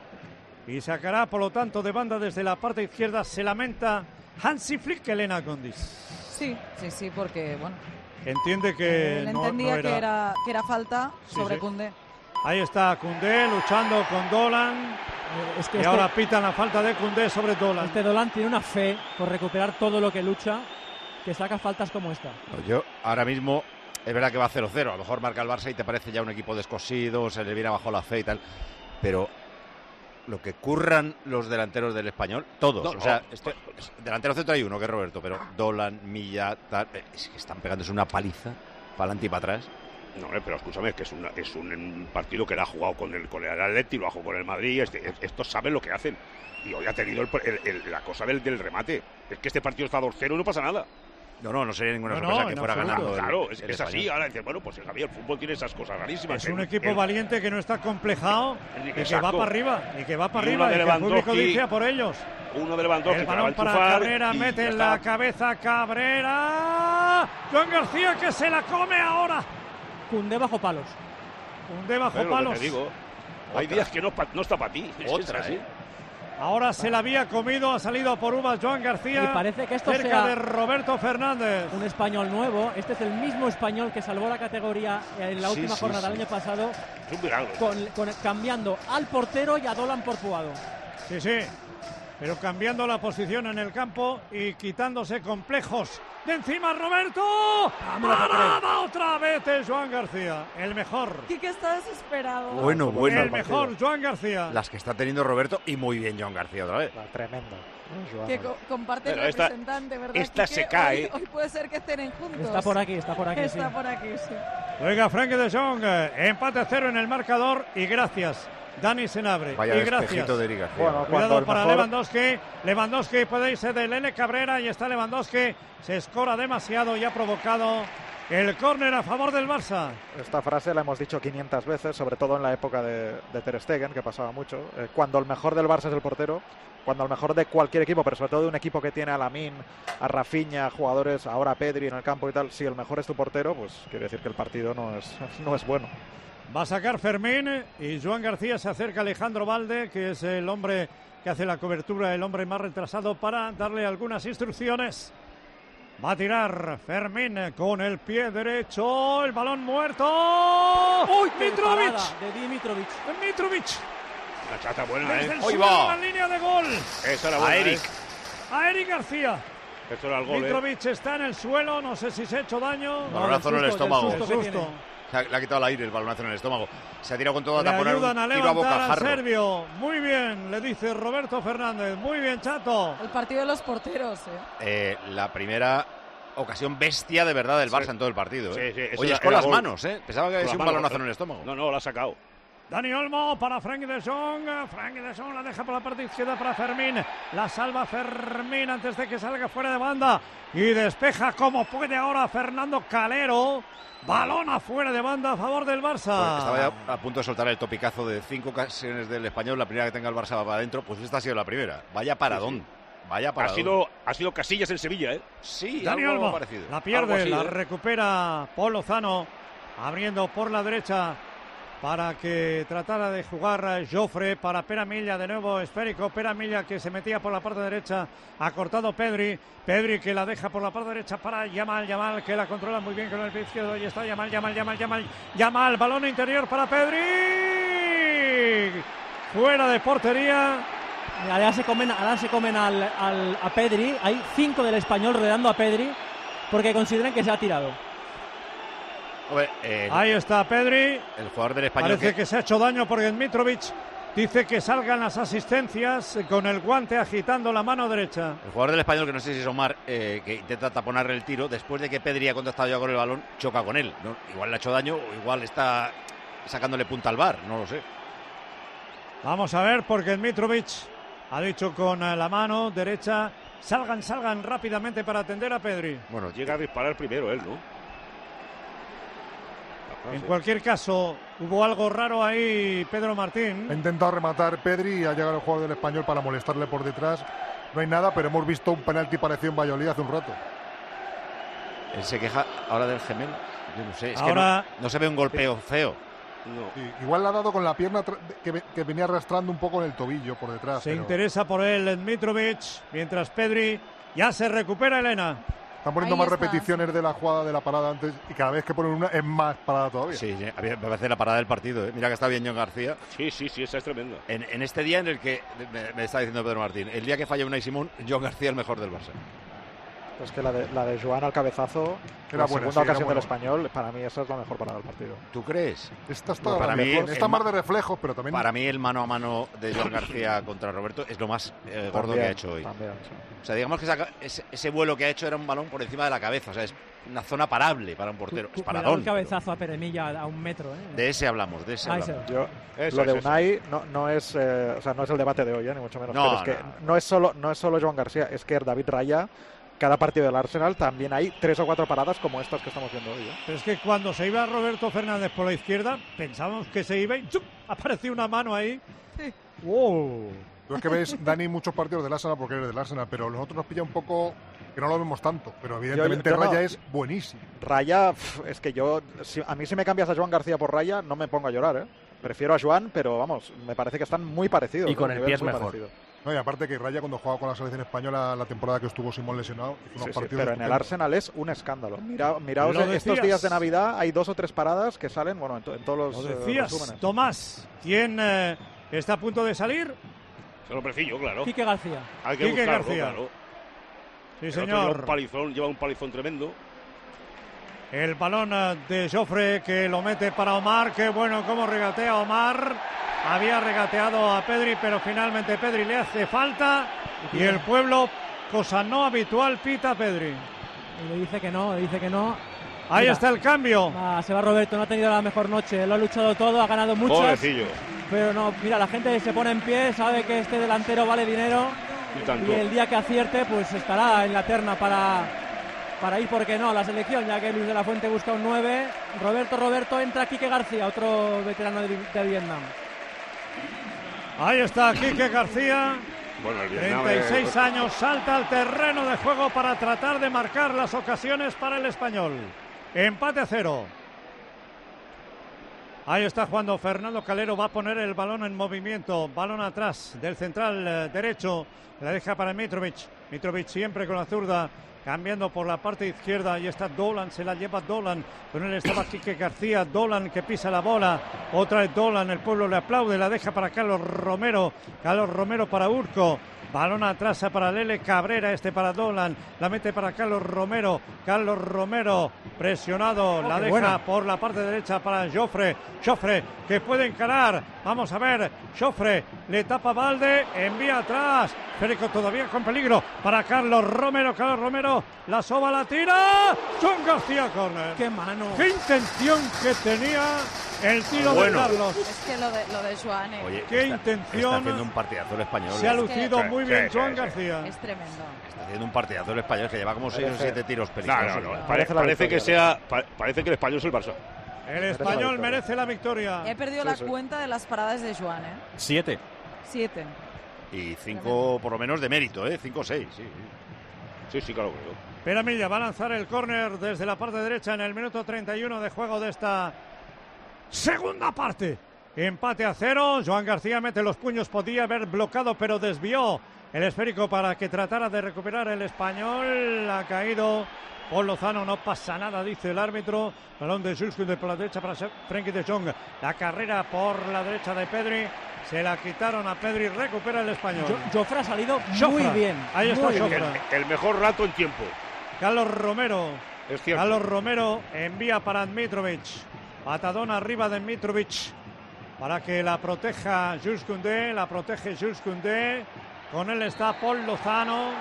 Y sacará, por lo tanto, de banda desde la parte izquierda. Se lamenta Hansi Flick, Elena Condis. Sí, porque, bueno... Entiende que él entendía que era falta sobre Koundé. Ahí está Koundé luchando con Dolan. Y ahora pitan la falta de Koundé sobre Dolan. Este Dolan tiene una fe por recuperar todo lo que lucha, que saca faltas como esta. Yo ahora mismo, es verdad que va 0-0. A lo mejor marca el Barça y te parece ya un equipo descosido, se le viene abajo la fe y tal. Pero... lo que curran los delanteros del Español, todos, delantero centro hay uno que es Roberto, pero Dolan, Milla, tal, es que están pegándose una paliza para adelante y para atrás. No, pero escúchame, que es un partido que él ha jugado con el Atleti, lo ha jugado con el Madrid, estos saben lo que hacen. Y hoy ha tenido la cosa del remate. Es que este partido está 2-0 y no pasa nada. No sería ninguna sorpresa que fuera ganando. Claro, es así. Ahora dices, bueno, pues Javier, el fútbol tiene esas cosas rarísimas. Es un equipo valiente que no está complejado y que va para arriba. Y que el público dice a por ellos. Uno de Lewandowski. El balón para Cabrera, mete en la cabeza Cabrera. Joan García que se la come ahora. Koundé bajo palos. Te digo, hay días que no está para ti. Otra, así. Ahora se la había comido, ha salido por uvas Joan García. Y parece que esto cerca sea de Roberto Fernández. Un español nuevo. Este es el mismo español que salvó la categoría en la última jornada del año pasado. Es un milagro. Cambiando al portero y a Dolan por Puado. Sí. Pero cambiando la posición en el campo y quitándose complejos. De encima Roberto. ¡Parada otra vez es Joan García! El mejor. Quique está desesperado. Bueno. El mejor, Joan García. Las que está teniendo Roberto y muy bien Joan García otra vez. Tremendo. Que comparte el representante, ¿verdad? Esta Quique? se cae. Hoy puede ser que estén juntos. Está por aquí. Está por aquí, sí. Juega Frenkie de Jong. Empate a 0 en el marcador y gracias. Dani Senabre. Vaya y gracias. despejito de Eric García. Bueno, cuidado para Lewandowski. Lewandowski puede irse de Lele Cabrera y está Lewandowski. Se escora demasiado y ha provocado el córner a favor del Barça. Esta frase la hemos dicho 500 veces, sobre todo en la época de Ter Stegen, que pasaba mucho. Cuando el mejor del Barça es el portero, cuando el mejor de cualquier equipo, pero sobre todo de un equipo que tiene a Lamine, a Rafinha, jugadores, ahora a Pedri en el campo y tal, si el mejor es tu portero, pues quiere decir que el partido no es bueno. Va a sacar Fermín y Joan García. Se acerca Alejandro Valde, que es el hombre que hace la cobertura, el hombre más retrasado, para darle algunas instrucciones. Va a tirar Fermín con el pie derecho. El balón muerto. ¡Uy! Mitrovic. De Dimitrovic. Mitrovic. La chata buena, Desde el Hoy suelo va. a la línea de gol. Eso era buena, A Eric. A Eric García. Eso era el gol, Mitrovic está en el suelo. No sé si se ha hecho daño. Balonazo en el estómago. El susto. Le ha quitado el aire el balonazo en el estómago. Se ha tirado con toda Le a poner ayudan a un tiro a levantar al bocajarro. serbio. Muy bien, le dice Roberto Fernández. Muy bien, Chato. El partido de los porteros. La primera ocasión bestia de verdad del Barça en todo el partido. Sí, sí, eso Oye, era- es con era las gol. manos, ¿eh? Pensaba que había sido un balonazo en el estómago. No, lo ha sacado. Dani Olmo para Frenkie de Jong. Frenkie de Jong la deja por la parte izquierda para Fermín. La salva Fermín antes de que salga fuera de banda. Y despeja como puede ahora Fernando Calero. Balón afuera de banda a favor del Barça. Pues estaba ya a punto de soltar el topicazo de 5 ocasiones del Español. La primera que tenga el Barça va para adentro. Pues esta ha sido la primera. Vaya paradón. Sí, sí. Vaya paradón. Ha sido Casillas en Sevilla, ¿eh? Sí, Dani algo Olmo parecido. la pierde, Algo así, la ¿eh? recupera Paul Lozano, abriendo por la derecha para que tratara de jugar Jofre para Peramilla, de nuevo esférico, Peramilla que se metía por la parte derecha, ha cortado Pedri que la deja por la parte derecha para Yamal que la controla muy bien con el pie izquierdo, y está Yamal, balón interior para Pedri, fuera de portería. Ahora se comen a Pedri. Hay 5 del Español rodeando a Pedri porque consideran que se ha tirado. Ahí está Pedri. El jugador del Español. Parece que se ha hecho daño porque Mitrovic dice que salgan las asistencias con el guante agitando la mano derecha. El jugador del Español, que no sé si es Omar, que intenta taponarle el tiro, después de que Pedri ha contactado ya con el balón, choca con él. ¿No? Igual le ha hecho daño o igual está sacándole punta al VAR, no lo sé. Vamos a ver, porque Mitrovic ha dicho con la mano derecha, salgan rápidamente para atender a Pedri. Bueno, llega a disparar primero él, ¿no? En cualquier caso, hubo algo raro ahí, Pedro Martín. Ha intentado rematar Pedri y ha llegado el jugador del Español para molestarle por detrás. No hay nada, pero hemos visto un penalti parecido en Valladolid hace un rato. Él se queja ahora del gemelo. Yo no sé, es ahora, que no se ve un golpeo feo. No. Sí, igual le ha dado con la pierna que venía arrastrando un poco en el tobillo por detrás. Se interesa por él Mitrovic, mientras Pedri ya se recupera, Elena. Están poniendo más repeticiones de la jugada de la parada antes y cada vez que ponen una es más parada todavía. Sí, me parece la parada del partido. Mira que está bien Joan García. Sí, esa es tremenda. En este día en el que, me está diciendo Pedro Martín, el día que falla Unai Simón, Joan García el mejor del Barça. Es que la de Joan al cabezazo, era la buena, segunda ocasión del buena. Español, para mí esa es la mejor parada del partido. ¿Tú crees? Esta está, para mí, está más de reflejos, pero también... Para mí el mano a mano de Joan García contra Roberto es lo más gordo que ha hecho hoy. También, sí. O sea, digamos que ese vuelo que ha hecho era un balón por encima de la cabeza. O sea, es una zona parable para un portero. Es paradón. Un cabezazo a Peremilla a 1 metro. De ese hablamos, de ese hablamos. Lo de Unai no es el debate de hoy, ni mucho menos. No, pero es que no es solo Joan García, es que David Raya, cada partido del Arsenal también hay 3 o 4 paradas como estas que estamos viendo hoy. Pero es que cuando se iba Roberto Fernández por la izquierda, pensábamos que se iba y ¡chup! Apareció una mano ahí. Sí. ¡Wow! Tú es que ves, Dani, muchos partidos del Arsenal porque eres del Arsenal, pero nosotros nos pilla un poco que no lo vemos tanto. Pero evidentemente yo Raya no. es buenísimo. Raya, es que a mí si me cambias a Joan García por Raya, no me pongo a llorar, ¿eh? Prefiero a Joan, pero vamos, me parece que están muy parecidos. Y con el pie es mejor. No, y aparte que Raya cuando jugaba con la selección española la temporada que estuvo Simón lesionado, hizo unos partidos pero en el Arsenal es un escándalo. Miraos estos días de Navidad, hay 2 o 3 paradas que salen, bueno, en todos los decías, resúmenes. Tomás, ¿quién está a punto de salir? Se lo preciso, claro. Quique García. Hay que Quique buscarlo, García. claro. Sí, El señor. Lleva un palizón tremendo. El balón de Jofre que lo mete para Omar. Qué bueno cómo regatea Omar. Había regateado a Pedri, pero finalmente Pedri le hace falta. Y el pueblo, cosa no habitual, pita a Pedri. Y le dice que no. Ahí está el cambio. Se va Roberto, no ha tenido la mejor noche. Lo ha luchado todo, ha ganado muchas. Pobrecillo. Pero no, mira, la gente se pone en pie, sabe que este delantero vale dinero y el día que acierte pues estará en la terna para ir, porque no, a la selección, ya que Luis de la Fuente busca un 9. Roberto, entra Quique García, otro veterano de Vietnam. Ahí está Quique García, bueno, 36 años, salta al terreno de juego para tratar de marcar las ocasiones para el Español. Empate a 0. Ahí está jugando Fernando Calero, va a poner el balón en movimiento, balón atrás del central derecho, la deja para Mitrovic siempre con la zurda, cambiando por la parte izquierda, ahí está Dolan, se la lleva Dolan, con él estaba Quique García, Dolan que pisa la bola, otra vez Dolan, el pueblo le aplaude, la deja para Carlos Romero para Urco, balón atrás para Lele Cabrera, para Dolan, la mete para Carlos Romero presionado, la deja buena por la parte derecha para Joffre que puede encarar, vamos a ver, Joffre le tapa Valde, envía atrás, Férico todavía con peligro para Carlos Romero, la soba, la tira, Joan García, córner. ¡Qué mano! ¡Qué intención que tenía el tiro de Carlos! Es que lo de Joan, Oye, ¡qué intención! Está haciendo un partidazo el Español. Se ha lucido muy bien Joan García. Es tremendo. Está haciendo un partidazo el Español, que lleva como 6 o 7 tiros peligrosos. No. Parece que el Español es el Barça. El Español merece la victoria. He perdido la cuenta de las paradas de Joan, 7. 7. Y 5 por lo menos de mérito, 5 o 6, sí, claro. Pera Milla va a lanzar el córner desde la parte derecha en el minuto 31 de juego de esta segunda parte. Empate a 0, Joan García mete los puños, podía haber bloqueado pero desvió el esférico para que tratara de recuperar el Español. Ha caído Paul Lozano, no pasa nada, dice el árbitro. Balón de Jules Koundé por la derecha para Frenkie de Jong. La carrera por la derecha de Pedri. Se la quitaron a Pedri, recupera el Español. Joffre ha salido muy bien. Ahí está Joffre. El mejor rato en tiempo. Carlos Romero. Es cierto. Carlos Romero envía para Mitrovic. Patadón arriba de Mitrovic para que la proteja Jules Koundé. La protege Jules Koundé. Con él está Paul Lozano.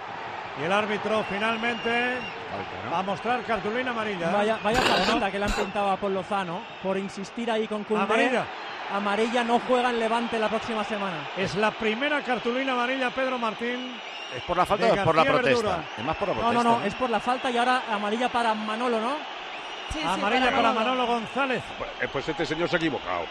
Y el árbitro finalmente va a mostrar cartulina amarilla. Vaya cartulina que le han pintado a Paul Lozano por insistir ahí con Koundé. Amarilla, no juega en Levante la próxima semana. Es la primera cartulina amarilla, Pedro Martín. ¿Es por la falta o es por la protesta? Es más por la protesta. No, es por la falta y ahora amarilla para Manolo, ¿no? Sí, amarilla para Manolo González. Pues este señor se ha equivocado.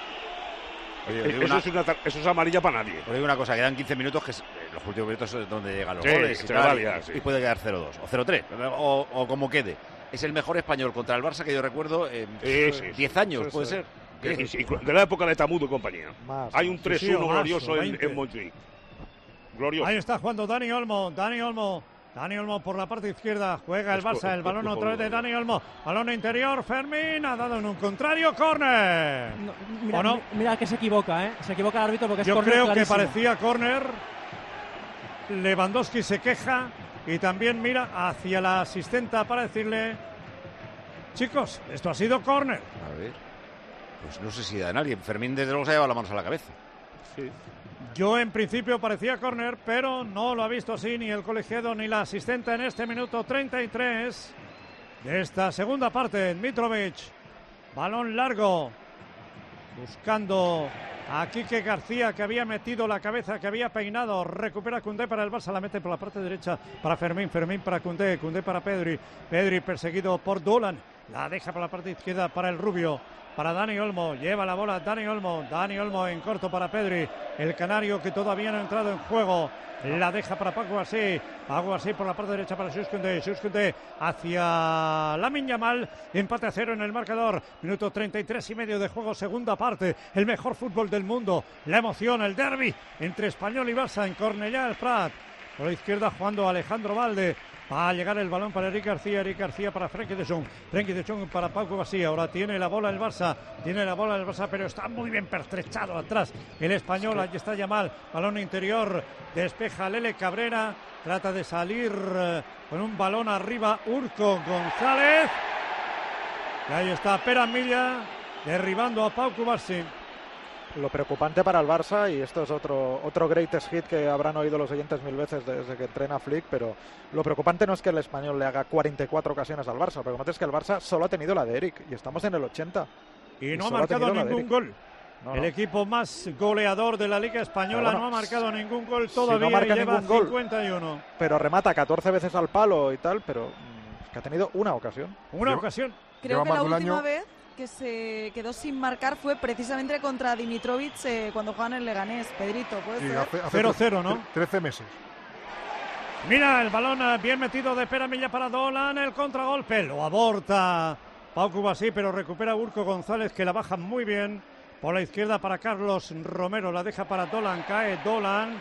Oye, eso es amarilla para nadie. Os digo una cosa, quedan 15 minutos, que es los últimos minutos es donde llegan los goles y puede quedar 0-2 o 0-3 o como quede. Es el mejor Español contra el Barça que yo recuerdo en 10 años, puede ser. De la época de Tamudo y compañía. Hay un 3-1 glorioso en Montjuic. Glorioso. Ahí está jugando Dani Olmo por la parte izquierda, juega el Barça, el balón otra vez de Dani Olmo, balón interior, Fermín ha dado en un contrario, córner. Mira que se equivoca, se equivoca el árbitro porque es córner. Yo creo clarísimo. que parecía córner. Lewandowski se queja y también mira hacia la asistenta para decirle: chicos, esto ha sido córner. A ver, pues no sé si da a nadie. Fermín desde luego se ha llevado las manos a la cabeza. Sí. Yo en principio parecía córner, pero no lo ha visto así ni el colegiado ni la asistente en este minuto 33 de esta segunda parte. Mitrovic, balón largo, buscando a Quique García, que había metido la cabeza, que había peinado, recupera Koundé para el Barça, la mete por la parte derecha para Fermín para Koundé para Pedri perseguido por Dolan, la deja por la parte izquierda para el rubio, para Dani Olmo, lleva la bola Dani Olmo en corto para Pedri, el canario que todavía no ha entrado en juego, la deja para Paco García por la parte derecha para Jules Koundé hacia Lamine Yamal, empate a 0 en el marcador, minuto 33 y medio de juego, segunda parte, el mejor fútbol del mundo, la emoción, el derbi entre Español y Barça en Cornellà el Prat, por la izquierda jugando Alejandro Valde. Va a llegar el balón para Eric García para Frenkie de Jong para Paco García. Ahora tiene la bola el Barça, pero está muy bien pertrechado atrás el Español. Allí está Yamal, balón interior, despeja Lele Cabrera, trata de salir con un balón arriba Urco González. Y ahí está Pera Milla derribando a Pau Cubarsí. Lo preocupante para el Barça, y esto es otro greatest hit que habrán oído los oyentes 1000 veces desde que entrena Flick, pero lo preocupante no es que el Español le haga 44 ocasiones al Barça, lo preocupante es que el Barça solo ha tenido la de Eric, y estamos en el 80. Y no ha marcado ningún gol. El equipo más goleador de la Liga Española no ha marcado ningún gol todavía, si no marca y lleva ningún gol, 51. Pero remata 14 veces al palo y tal, pero que ha tenido una ocasión. Ocasión. Creo que la última vez que se quedó sin marcar fue precisamente contra Dimitrovic cuando jugaban en Leganés. Pedrito, ¿puede ser? 0-0, ¿no? 13 meses. Mira, el balón bien metido de Peramilla para Dolan, el contragolpe, lo aborta Pau Cubasí, pero recupera Urco González, que la baja muy bien. Por la izquierda para Carlos Romero, la deja para Dolan, cae Dolan.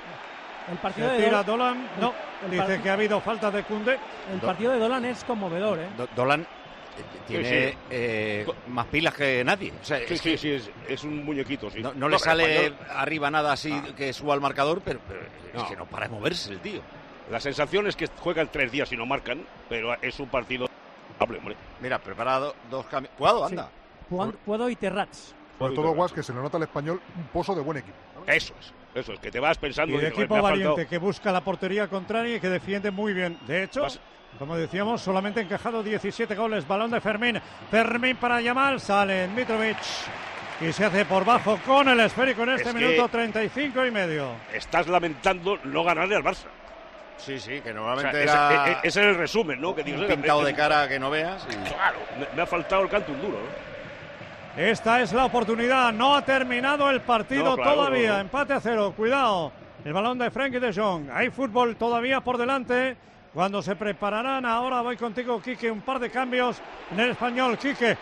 El partido se de tira Dolan, no, dice que ha habido falta de Koundé. El partido de Dolan es conmovedor, ¿eh? Dolan tiene más pilas que nadie. O sea, es un muñequito, sí. No le sale arriba nada así que suba al marcador, pero es que no para de moverse el tío. La sensación es que juegan 3 días y no marcan, pero es un partido... Hombre. Mira, preparado 2 cambios. Puedo, anda. Puedo y Terrats. Sobre todo, Guas, que se le nota al Español un pozo de buen equipo. Eso es, que te vas pensando... Y el equipo valiente que busca la portería contraria y que defiende muy bien. De hecho, como decíamos, solamente ha encajado 17 goles. Balón de Fermín. Fermín para Yamal. Sale Mitrovic. Y se hace por bajo con el esférico en este minuto 35 y medio. Estás lamentando no ganarle al Barça. Sí, que normalmente ese es el resumen, ¿no? Que digo, pintado de cara que no veas. Claro, me ha faltado el canto un duro, ¿no? Esta es la oportunidad, no ha terminado el partido todavía, empate a 0, cuidado, el balón de Frenkie de Jong, hay fútbol todavía por delante, cuando se prepararán, ahora voy contigo, Quique, un par de cambios en el Español,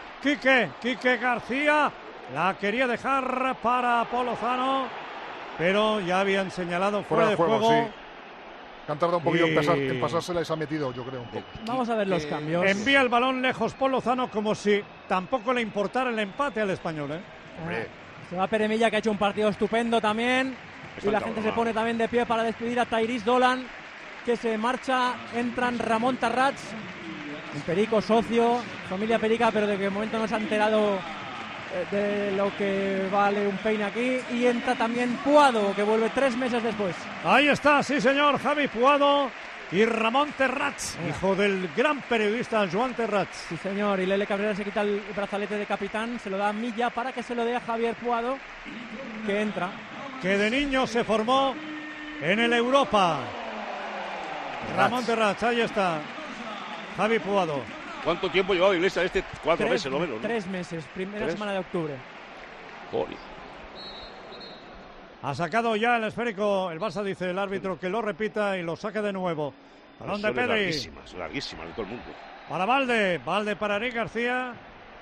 Quique García, la quería dejar para Polozano, pero ya habían señalado fuera de juego. Sí. Han tardado un poquito en pasársela y se ha metido, yo creo, un poco. Vamos a ver los cambios. Envía el balón lejos por Lozano como si tampoco le importara el empate al Español, ¿eh? Se va Peremilla, que ha hecho un partido estupendo también. Y la gente se pone también de pie para despedir a Tyrese Dolan, que se marcha. Entran Ramón Tarrats, un Perico socio, familia Perica, pero de que de momento no se ha enterado de lo que vale un peine aquí. Y entra también Puado, que vuelve 3 meses después. Ahí está, sí señor, Javi Puado y Ramón Terrats, hijo del gran periodista Joan Terrats. Sí señor, y Lele Cabrera se quita el brazalete de capitán, se lo da a Milla para que se lo dé a Javier Puado, que entra. Que de niño se formó en el Europa. Ramón Terrats, ahí está, Javi Puado. ¿Cuánto tiempo llevaba Iglesias 4 meses, lo menos, ¿no? 3 meses, primera semana de octubre. Joder. Ha sacado ya el esférico, el Barça dice el árbitro que lo repita y lo saque de nuevo. Balón de Pedri. Larguísimas de todo el mundo. Para Valde para Eric García.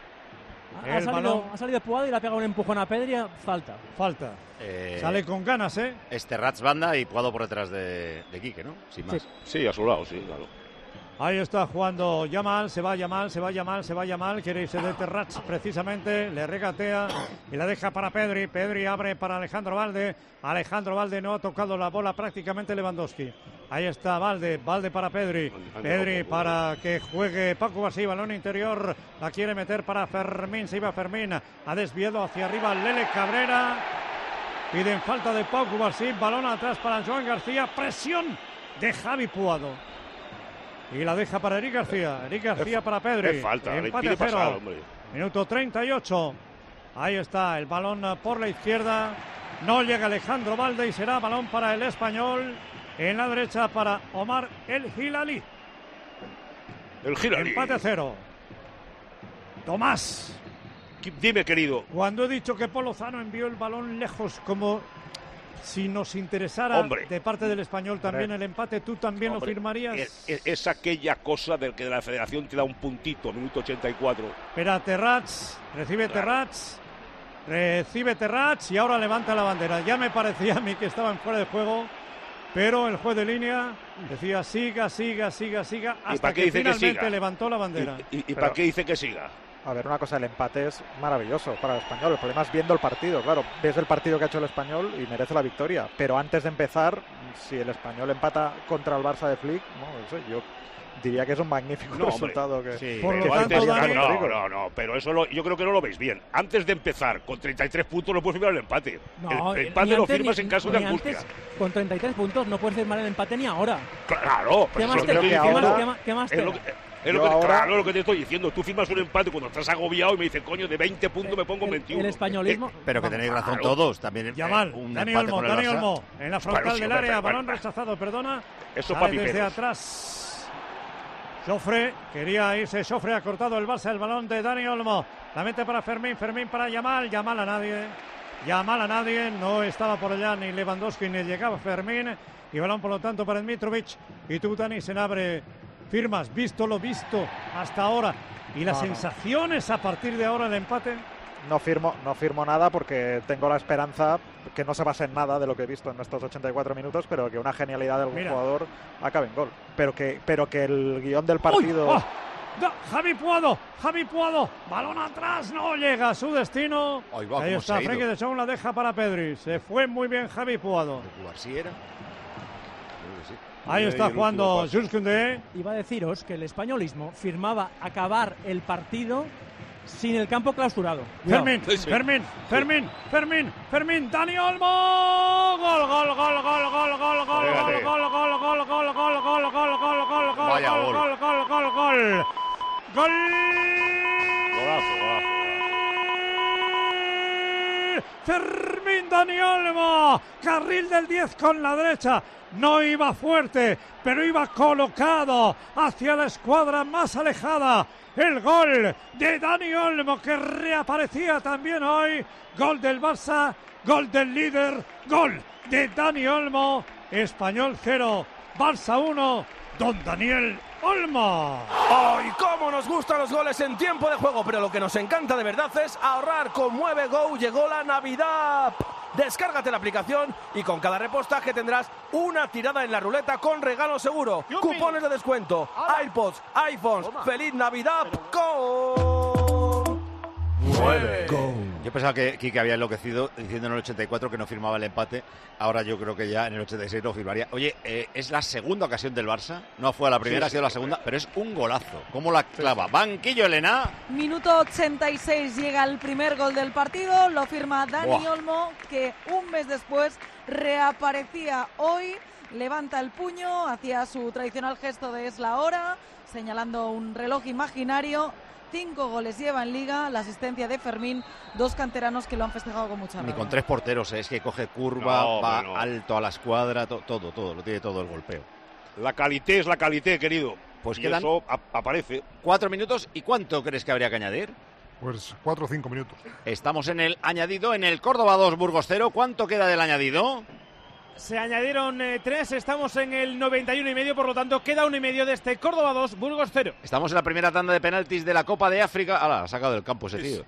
Ha salido Puado y le ha pegado un empujón a Pedri, falta. Sale con ganas, ¿eh? Terrats banda y Puado por detrás de Quique, ¿no? Sin más. Sí, a su lado, sí, claro. Ahí está jugando Yamal, se va Yamal, quiere irse de Terrats precisamente, le regatea y la deja para Pedri. Pedri abre para Alejandro Valde no ha tocado la bola prácticamente Lewandowski. Ahí está Valde para Pedri para que juegue Paco Basí, balón interior, la quiere meter para Fermín, se iba Fermín, ha desviado hacia arriba Lele Cabrera, piden falta de Paco Basí, balón atrás para Joan García, presión de Javi Puado. Y la deja para Eric García para Pedri. Falta, empate a 0. Minuto 38. Ahí está el balón por la izquierda. No llega Alejandro Valde y será balón para el Español. En la derecha para Omar El Hilali. Empate a 0. Tomás. Dime, querido. Cuando he dicho que Polozano envió el balón lejos como... Si nos interesara de parte del Español también el empate, ¿tú también lo firmarías? Es aquella cosa del que la Federación te da un puntito, minuto 84. Espera, recibe Terrats y ahora levanta la bandera. Ya me parecía a mí que estaban fuera de juego, pero el juez de línea decía siga, hasta que finalmente levantó la bandera. ¿Y para qué dice que siga? A ver, una cosa, el empate es maravilloso para el Español. El problema es viendo el partido, claro. Ves el partido que ha hecho el Español y merece la victoria. Pero antes de empezar, si el Español empata contra el Barça de Flick, no sé, yo diría que es un magnífico resultado. Por lo tanto, no, pero eso yo creo que no lo veis bien. Antes de empezar, con 33 puntos no puedes firmar el empate. El empate lo firmas en caso de angustia. Con 33 puntos no puedes firmar el empate ni ahora. Claro, pero ¿Qué más? Claro, lo que te estoy diciendo. Tú firmas un empate cuando estás agobiado y me dices, coño, de 20 puntos me pongo 21. El españolismo. Pero que tenéis razón todos. También Yamal, Dani Olmo, en la frontal del área, balón rechazado, perdona. Eso sale desde atrás. Joffre, quería irse Joffre, ha cortado el Barça, el balón de Dani Olmo. La mete para Fermín, Fermín para Yamal a nadie. No estaba por allá ni Lewandowski ni llegaba Fermín. Y balón por lo tanto para Mitrovic. Y tú, Dani, se abre. Firmas, visto lo visto hasta ahora. ¿Y las sensaciones a partir de ahora del empate? No firmo nada porque tengo la esperanza que no se base en nada de lo que he visto en estos 84 minutos, pero que una genialidad de algún jugador acabe en gol. Pero que el guión del partido... ¡Uy! Javi Puado, balón atrás, no llega a su destino. Ahí está, Frenkie de Jong la deja para Pedri. Se fue muy bien Javi Puado. Ahí está jugando Jules Koundé. Iba a deciros que el españolismo firmaba acabar el partido sin el campo clausurado. Fermín, Dani Olmo. Gol. Fermín Dani Olmo, carril del 10 con la derecha. No iba fuerte, pero iba colocado hacia la escuadra más alejada. El gol de Dani Olmo, que reaparecía también hoy. Gol del Barça, gol del líder, gol de Dani Olmo. Español 0, Barça 1, don Daniel Olmo. ¡Ay, cómo nos gustan los goles en tiempo de juego! Pero lo que nos encanta de verdad es ahorrar. Con Mueve Go llegó la Navidad. Descárgate la aplicación y con cada repostaje tendrás una tirada en la ruleta con regalo seguro. Cupones de descuento, iPods, iPhones. ¡Feliz Navidad! ¡Con Mueve Go! Yo pensaba que Quique había enloquecido diciendo en el 84 que no firmaba el empate. Ahora yo creo que ya en el 86 lo firmaría. Oye, es la segunda ocasión del Barça. No fue la primera, ha sido la segunda, pero es un golazo. ¿Cómo la clava? Banquillo, Elena. Minuto 86 llega el primer gol del partido. Lo firma Dani Olmo, que un mes después reaparecía hoy. Levanta el puño, hacía su tradicional gesto de es la hora, señalando un reloj imaginario. 5 goles lleva en Liga, la asistencia de Fermín, 2 canteranos que lo han festejado con mucha rabia. Ni con 3 porteros, es que coge curva, va alto a la escuadra, todo, lo tiene todo el golpeo. La calité es la calité, querido. Pues y quedan eso aparece. 4 minutos, ¿y cuánto crees que habría que añadir? Pues 4 o 5 minutos. Estamos en el añadido, en el Córdoba 2, Burgos 0. ¿Cuánto queda del añadido? Se añadieron 3, estamos en el 91,5, por lo tanto queda 1,5 de este Córdoba 2, Burgos 0. Estamos en la primera tanda de penaltis de la Copa de África. Ha sacado del campo ese tío.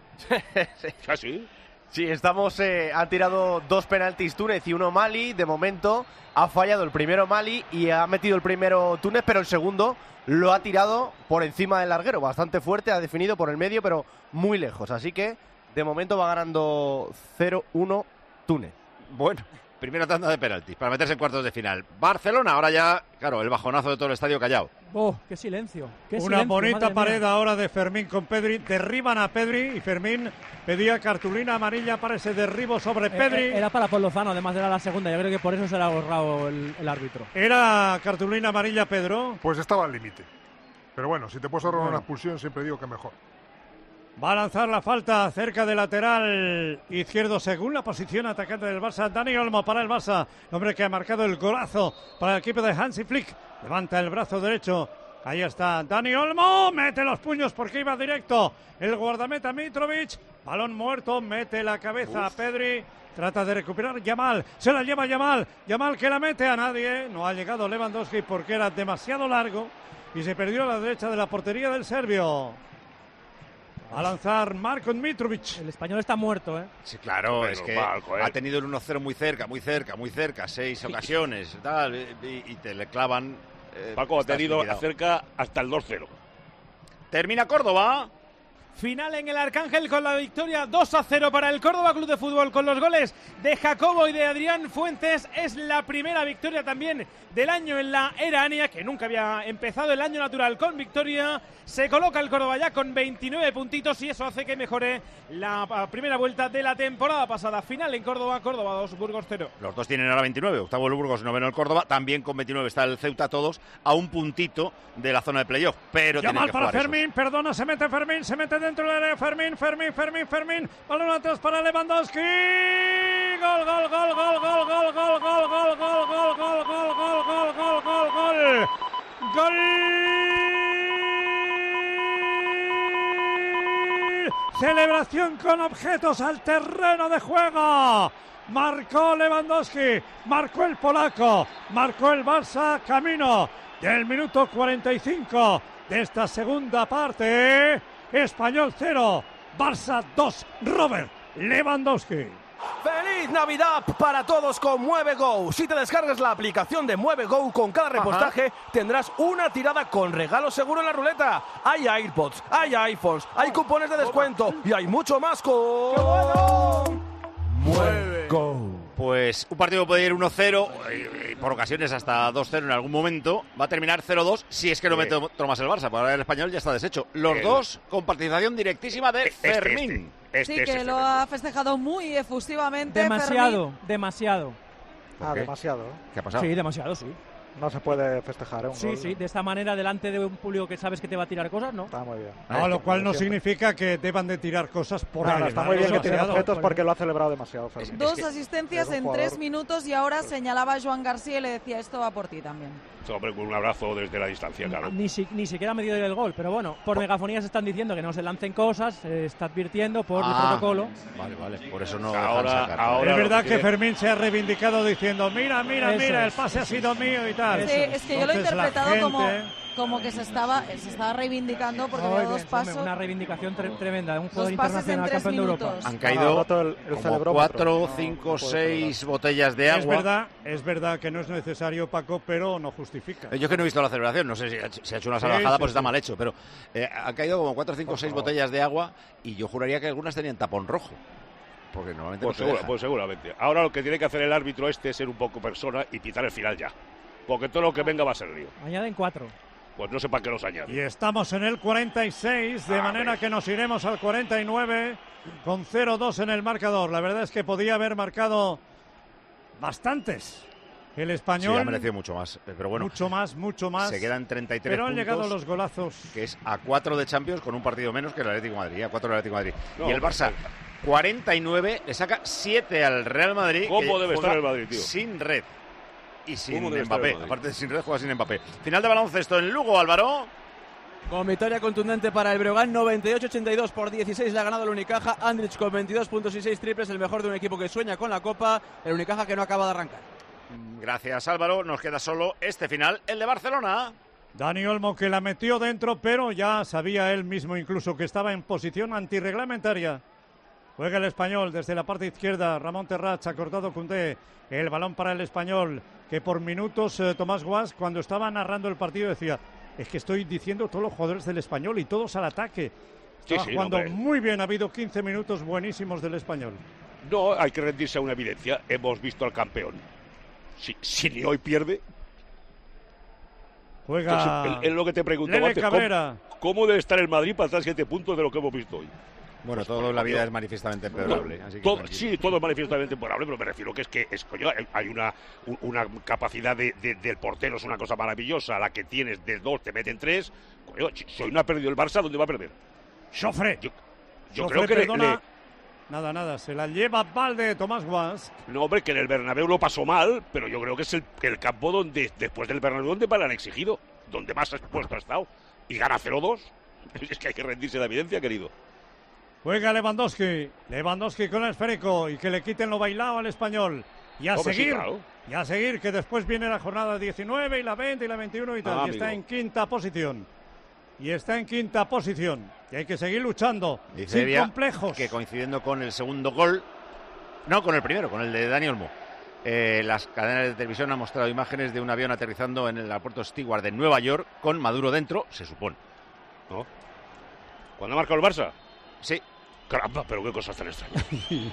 ¿Ah, sí? Sí, estamos, han tirado 2 penaltis Túnez y 1 Mali. De momento ha fallado el primero Mali y ha metido el primero Túnez, pero el segundo lo ha tirado por encima del larguero, bastante fuerte, ha definido por el medio, pero muy lejos. Así que de momento va ganando 0-1 Túnez. Bueno, primera tanda de penaltis para meterse en cuartos de final. Barcelona, ahora ya, claro, el bajonazo de todo el estadio callao. ¡Oh, qué silencio! Una bonita pared ahora de Fermín con Pedri. Derriban a Pedri y Fermín pedía cartulina amarilla para ese derribo sobre Pedri. Era para Lozano, además era la segunda. Yo creo que por eso se le ha borrado el árbitro. ¿Era cartulina amarilla, Pedro? Pues estaba al límite. Pero bueno, si te puedes ahorrar una expulsión, siempre digo que mejor. Va a lanzar la falta cerca del lateral izquierdo según la posición atacante del Barça. Dani Olmo para el Barça, el hombre que ha marcado el golazo para el equipo de Hansi Flick. Levanta el brazo derecho. Ahí está Dani Olmo, mete los puños porque iba directo el guardameta Mitrovic. Balón muerto, mete la cabeza a Pedri. Trata de recuperar Yamal, se la lleva Yamal. Yamal que la mete a nadie. No ha llegado Lewandowski porque era demasiado largo y se perdió a la derecha de la portería del serbio. A lanzar Marko Mitrovic. El español está muerto, ¿eh? Sí, claro, es que ha tenido el 1-0 muy cerca, 6 ocasiones, tal, y te le clavan. Paco ha tenido cerca hasta el 2-0. Termina Córdoba. Final en el Arcángel con la victoria 2-0 para el Córdoba Club de Fútbol con los goles de Jacobo y de Adrián Fuentes. Es la primera victoria también del año en la era ANIA, que nunca había empezado el año natural con victoria. Se coloca el Córdoba ya con 29 puntitos y eso hace que mejore la primera vuelta de la temporada pasada. Final en Córdoba, Córdoba 2, Burgos 0. Los dos tienen ahora 29, octavo el Burgos, noveno el Córdoba, también con 29 está el Ceuta, todos a un puntito de la zona de playoff, pero ya tienen mal que para jugar Fermín, esos. perdona, se mete dentro del área, Fermín, balón atrás para Lewandowski, gol, celebración con objetos al terreno de juego. Marcó Lewandowski, marcó el polaco, marcó el Barça, camino del minuto 45 de esta segunda parte. Español 0, Barça 2, Robert Lewandowski. ¡Feliz Navidad para todos con MueveGo! Si te descargas la aplicación de MueveGo, con cada repostaje tendrás una tirada con regalo seguro en la ruleta. Hay AirPods, hay iPhones, hay cupones de descuento y hay mucho más con MueveGo. Pues un partido puede ir 1-0, y por ocasiones hasta 2-0 en algún momento. Va a terminar 0-2 si es que no mete otro más el Barça. Por ahora el Español ya está deshecho. Los dos con participación directísima de Fermín. Sí, que lo ha festejado muy efusivamente. Demasiado, Fermín. demasiado. Demasiado. ¿Qué ha pasado? Sí, demasiado, sí. No se puede festejar un gol. Sí, de esta manera, delante de un público que sabes que te va a tirar cosas, ¿no? Está muy bien. No, lo cual no significa que deban de tirar cosas por ahí. No, está muy bien que tiene objetos porque lo ha celebrado demasiado. Fermín. Dos asistencias en 3 minutos y ahora señalaba a Joan García y le decía, esto va por ti también. Hombre, con un abrazo desde la distancia, claro. Ni siquiera ha medido el gol, pero bueno, por megafonías están diciendo que no se lancen cosas, se está advirtiendo por el protocolo. Vale, por eso no ahora es verdad que Fermín se ha reivindicado diciendo, mira, el pase ha sido mío y tal. Sí, es que yo lo he interpretado como que se estaba reivindicando porque dio dos pasos. Una reivindicación tremenda de un jugador internacional campeón de Europa. Han caído como 4, 5, 6 botellas de agua. Es verdad que no es necesario, Paco, pero no justifica. Yo que no he visto la celebración, no sé si ha hecho una salvajada, pues está mal hecho, pero han caído como 4, 5, 6 botellas de agua y yo juraría que algunas tenían tapón rojo. Porque normalmente pues seguramente. Ahora lo que tiene que hacer el árbitro es ser un poco persona y pitar el final ya. Porque todo lo que venga va a ser lío. Añaden 4. Pues no sé para qué los añade. Y estamos en el 46, de manera que nos iremos al 49 con 0-2 en el marcador. La verdad es que podía haber marcado bastantes. El Español... Sí, ha merecido mucho más, pero bueno. Mucho más. Se quedan 33 pero han puntos, llegado los golazos. Que es a 4 de Champions con un partido menos que el Atlético de Madrid. A 4 del Atlético de Madrid. No, y el Barça, 49, le saca 7 al Real Madrid. ¿Cómo debe estar el Madrid, tío? Sin red. Y sin Mbappé. Aparte de sin red, juega sin Mbappé. Final de baloncesto en Lugo, Álvaro. Con victoria contundente para el Breogán, 98-82 por 16 le ha ganado el Unicaja. Andrich con 22 puntos y 6 triples, el mejor de un equipo que sueña con la Copa. El Unicaja que no acaba de arrancar. Gracias, Álvaro. Nos queda solo este final, el de Barcelona. Dani Olmo, que la metió dentro, pero ya sabía él mismo incluso que estaba en posición antirreglamentaria. Juega el Español desde la parte izquierda. Ramón Terrats, ha cortado Koundé. El balón para el Español, que por minutos Tomás Guas, cuando estaba narrando el partido, decía: es que estoy diciendo todos los jugadores del Español y todos al ataque. Estaba jugando muy bien, ha habido 15 minutos buenísimos del Español. No, hay que rendirse a una evidencia. Hemos visto al campeón. Si ni hoy pierde. Juega. Entonces, es lo que te preguntaba antes. ¿Cómo debe estar el Madrid para estar 7 puntos de lo que hemos visto hoy? Bueno, todo en la vida es manifiestamente empeorable. Sí, todo es manifiestamente empeorable, pero me refiero que hay una capacidad del portero, es una cosa maravillosa. La que tienes de 2 te meten 3. Coño, si hoy no ha perdido el Barça, ¿dónde va a perder? Joffre. Yo creo que Nada, se la lleva Valde, Tomás Guas. No, hombre, que en el Bernabéu lo pasó mal, pero yo creo que es el campo donde, después del Bernabéu, donde más le han exigido, donde más expuesto ha estado. Y gana 0-2. Es que hay que rendirse de la evidencia, querido. Juega Lewandowski con el esférico y que le quiten lo bailado al Español. Y a seguir, que después viene la jornada 19 y la 20 y la 21 y tal. Y está en quinta posición. Y hay que seguir luchando, sin complejos. Que coincidiendo con el segundo gol, no, con el primero, con el de Dani Olmo, las cadenas de televisión han mostrado imágenes de un avión aterrizando en el aeropuerto Stewart de Nueva York con Maduro dentro, se supone, ¿no? ¿Cuándo ha marcado el Barça? Sí. Caramba, pero qué cosas tan extrañas.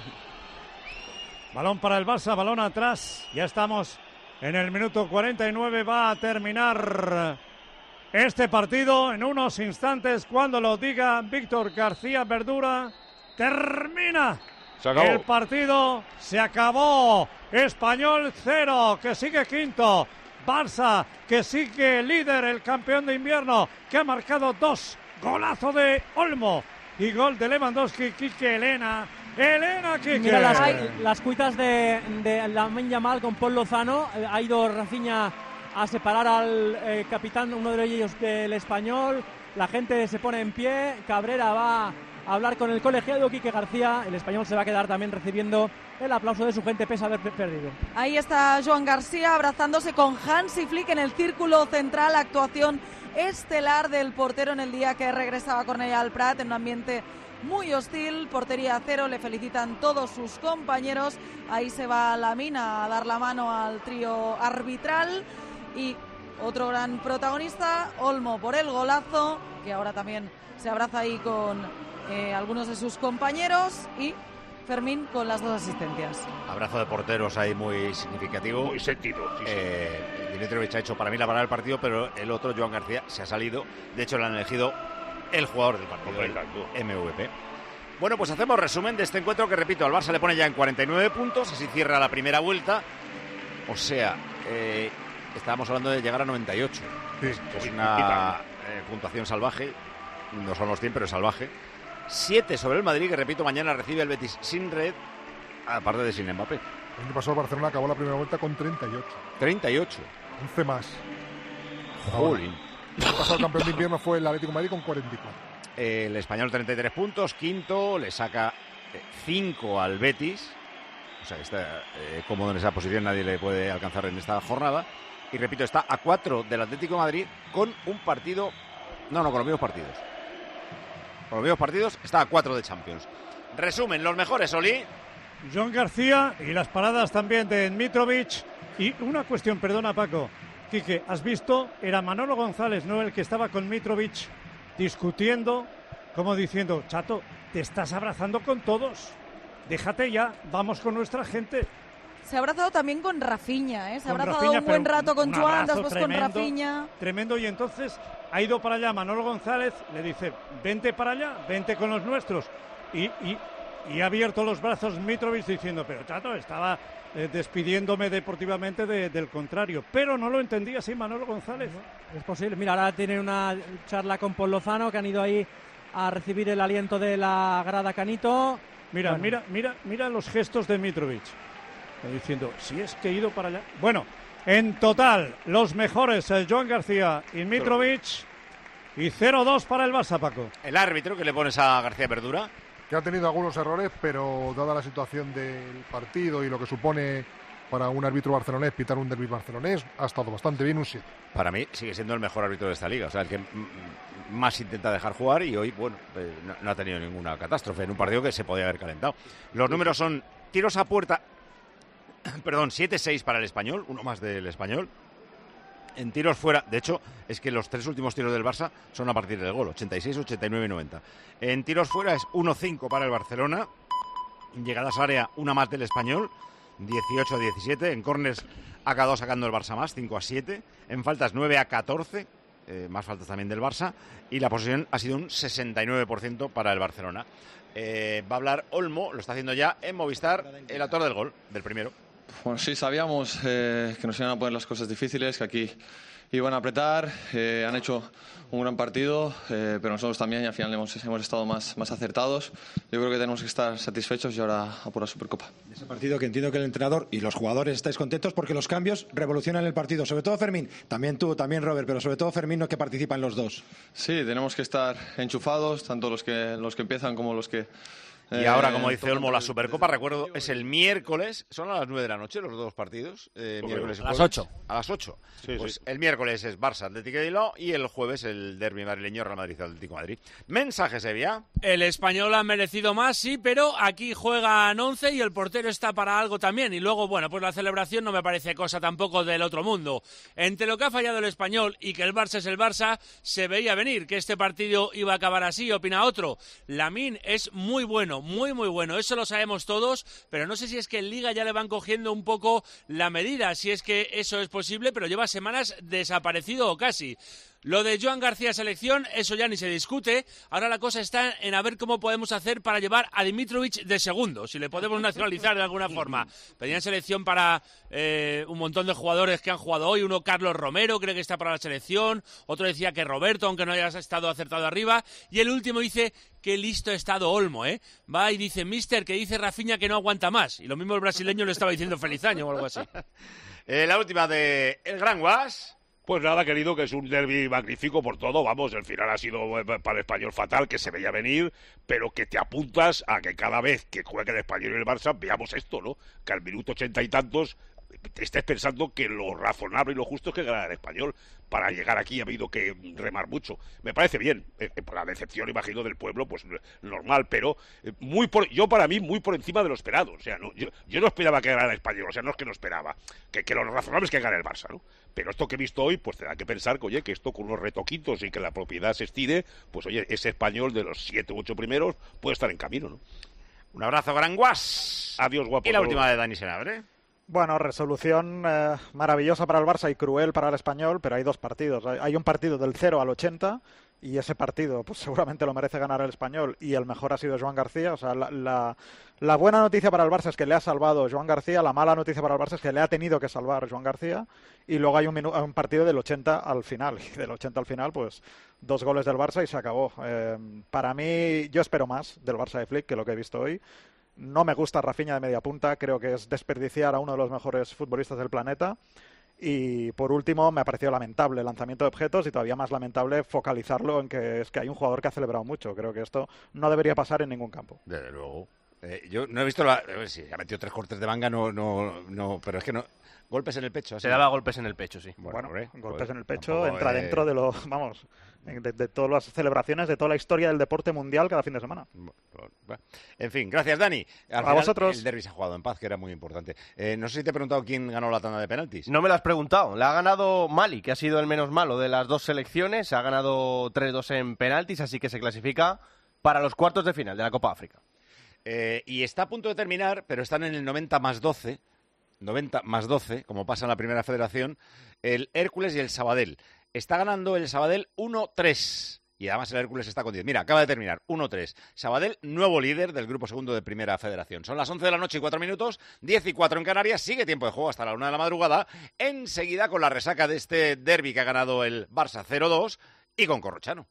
Balón para el Barça, balón atrás. Ya estamos en el minuto 49. Va a terminar este partido en unos instantes. Cuando lo diga Víctor García Verdura, termina el partido. Se acabó. Español 0, que sigue quinto. Barça, que sigue líder, el campeón de invierno, que ha marcado 2. Golazo de Olmo y gol de Lewandowski. Quique Elena, Quique. Mira las cuitas de Lamine Yamal con Paul Lozano. Ha ido Rafinha a separar al capitán, uno de ellos del Español. La gente se pone en pie. Cabrera va a hablar con el colegiado Quique García. El Español se va a quedar también recibiendo el aplauso de su gente pese a haber perdido. Ahí está Joan García abrazándose con Hansi Flick en el círculo central. Actuación estelar del portero en el día que regresaba Cornellà al Prat en un ambiente muy hostil. Portería 0, le felicitan todos sus compañeros. Ahí se va Lamine a dar la mano al trío arbitral. Y otro gran protagonista, Olmo, por el golazo, que ahora también se abraza ahí con algunos de sus compañeros, y Fermín con las 2 asistencias. Abrazo de porteros ahí muy significativo. Muy sentido. Sí, Dimitrovic ha hecho para mí la parada del partido, pero el otro, Joan García, se ha salido. De hecho, le han elegido el jugador del partido, el MVP. Bueno, pues hacemos resumen de este encuentro que, repito, al Barça le pone ya en 49 puntos, así cierra la primera vuelta. O sea, estábamos hablando de llegar a 98. Sí, es una puntuación salvaje. No son los 100, pero es salvaje. 7 sobre el Madrid, que, repito, mañana recibe el Betis sin Red, aparte de sin Mbappé. El año pasado Barcelona acabó la primera vuelta con 38. 38. 11 más. Jolín. El pasado campeón de invierno fue el Atlético de Madrid con 44. El Español 33 puntos, quinto, le saca 5 al Betis. O sea que está cómodo en esa posición, nadie le puede alcanzar en esta jornada. Y repito, está a 4 del Atlético de Madrid con un partido... No, con los mismos partidos. Con los mismos partidos está a 4 de Champions. Resumen, los mejores, Oli. Joan García y las paradas también de Mitrovic. Y una cuestión, perdona Paco. Quique, ¿has visto? Era Manolo González, no el que estaba con Mitrovic discutiendo, como diciendo, chato, te estás abrazando con todos. Déjate ya, vamos con nuestra gente. Se ha abrazado también con Rafinha, Se ha abrazado un buen rato con Joan, después con Rafinha. Tremendo, y entonces ha ido para allá Manolo González, le dice, vente para allá, vente con los nuestros. Y ha abierto los brazos Mitrovic diciendo, pero chato, estaba despidiéndome deportivamente del contrario. Pero no lo entendía así Manolo González. Es posible. Mira, ahora tiene una charla con Paul Lozano, que han ido ahí a recibir el aliento de la grada Canito. Mira los gestos de Mitrovic. Diciendo, si es que he ido para allá. Bueno, en total, los mejores, Joan García y Mitrovic. Y 0-2 para el Barça, Paco. El árbitro, que le pones a García Verdura. Que ha tenido algunos errores, pero dada la situación del partido y lo que supone para un árbitro barcelonés pitar un derbi barcelonés, ha estado bastante bien, un 7. Para mí sigue siendo el mejor árbitro de esta liga, o sea, el que más intenta dejar jugar, y hoy, bueno, no ha tenido ninguna catástrofe en un partido que se podía haber calentado. Los números son tiros a puerta, 7-6 para el Español, uno más del Español. En tiros fuera, de hecho, es que los 3 últimos tiros del Barça son a partir del gol, 86, 89 y 90. En tiros fuera es 1-5 para el Barcelona. En llegadas al área, una más del Español, 18-17. En córners ha acabado sacando el Barça más, 5-7. En faltas, 9-14, más faltas también del Barça. Y la posesión ha sido un 69% para el Barcelona. Va a hablar Olmo, lo está haciendo ya en Movistar, el autor del gol, del primero. Bueno, sí, sabíamos que nos iban a poner las cosas difíciles, que aquí iban a apretar, han hecho un gran partido, pero nosotros también, y al final hemos estado más acertados. Yo creo que tenemos que estar satisfechos y ahora a por la Supercopa. Ese partido que entiendo que el entrenador y los jugadores estáis contentos porque los cambios revolucionan el partido, sobre todo Fermín, también tú, también Robert, pero sobre todo Fermín, que participan los dos. Sí, tenemos que estar enchufados, tanto los que empiezan como los que Y ahora, como dice Olmo, la Supercopa, recuerdo, es el miércoles, son a las 9 de la noche los dos partidos, miércoles y a las jueves. 8. A las 8. Sí, pues sí. el miércoles es Barça Atlético de Bilbao y el jueves el derbi madrileño Real Madrid Atlético de Madrid. Mensaje, Sevilla. El Español ha merecido más, sí, pero aquí juegan 11 y el portero está para algo también. Y luego, bueno, pues la celebración no me parece cosa tampoco del otro mundo. Entre lo que ha fallado el Español y que el Barça es el Barça, se veía venir que este partido iba a acabar así, opina otro. Lamine es muy bueno, muy bueno, eso lo sabemos todos, pero no sé si es que en Liga ya le van cogiendo un poco la medida, si es que eso es posible, pero lleva semanas desaparecido o casi. Lo de Joan García selección, eso ya ni se discute. Ahora la cosa está en a ver cómo podemos hacer para llevar a Dimitrovic de segundo, si le podemos nacionalizar de alguna forma. Pedían selección para un montón de jugadores que han jugado hoy. Uno, Carlos Romero, cree que está para la selección. Otro decía que Roberto, aunque no haya estado acertado arriba. Y el último dice que listo ha estado Olmo, ¿eh? Va y dice, mister, que dice Rafinha que no aguanta más. Y lo mismo el brasileño le estaba diciendo feliz año o algo así. La última de El Gran Guas. Pues nada, querido, que es un derbi magnífico por todo, vamos, el final ha sido para el Español fatal, que se veía venir, pero que te apuntas a que cada vez que juegue el Español y el Barça veamos esto, ¿no? Que al minuto 80 y tantos estés pensando que lo razonable y lo justo es que ganar el Español. Para llegar aquí ha habido que remar mucho. Me parece bien, por la decepción, imagino, del pueblo, pues normal, pero para mí muy por encima de lo esperado. O sea, no, yo no esperaba que ganara el Español, o sea, no es que no esperaba, que lo razonable es que gane el Barça, ¿no? Pero esto que he visto hoy, pues te da que pensar que, oye, que esto con unos retoquitos y que la propiedad se estire, pues oye, ese Español de los 7 u 8 primeros puede estar en camino, ¿no? Un abrazo, Gran Guas. Adiós, guapo. Y la última de Dani Senabre. Bueno, resolución maravillosa para el Barça y cruel para el Español, pero hay dos partidos. Hay un partido del 0 al 80 y ese partido pues seguramente lo merece ganar el Español y el mejor ha sido Joan García. O sea, la buena noticia para el Barça es que le ha salvado Joan García, la mala noticia para el Barça es que le ha tenido que salvar Joan García y luego hay un partido del 80 al final. Y del 80 al final, pues 2 goles del Barça y se acabó. Para mí, yo espero más del Barça de Flick que lo que he visto hoy. No me gusta Rafinha de media punta, creo que es desperdiciar a uno de los mejores futbolistas del planeta. Y por último, me ha parecido lamentable el lanzamiento de objetos y todavía más lamentable focalizarlo en que es que hay un jugador que ha celebrado mucho. Creo que esto no debería pasar en ningún campo. Desde luego. Yo no he visto sí, ha metido 3 cortes de manga, no, pero es que no. Golpes en el pecho. Así. Se daba golpes en el pecho, sí. Bueno, golpes en el pecho, entra dentro de lo, vamos, de todas las celebraciones, de toda la historia del deporte mundial cada fin de semana. En fin, gracias, Dani. A vosotros. El derbi se ha jugado en paz, que era muy importante. No sé si te he preguntado quién ganó la tanda de penaltis. No me lo has preguntado. La ha ganado Mali, que ha sido el menos malo de las dos selecciones. Ha ganado 3-2 en penaltis, así que se clasifica para los cuartos de final de la Copa África. Y está a punto de terminar, pero están en el 90 más 12, como pasa en la Primera Federación, el Hércules y el Sabadell. Está ganando el Sabadell 1-3. Y además el Hércules está con 10. Mira, acaba de terminar, 1-3. Sabadell, nuevo líder del grupo segundo de Primera Federación. Son las 11 de la noche y 4 minutos, 10 y 4 en Canarias. Sigue tiempo de juego hasta la 1 de la madrugada. Enseguida con la resaca de este derbi que ha ganado el Barça 0-2 y con Corrochano.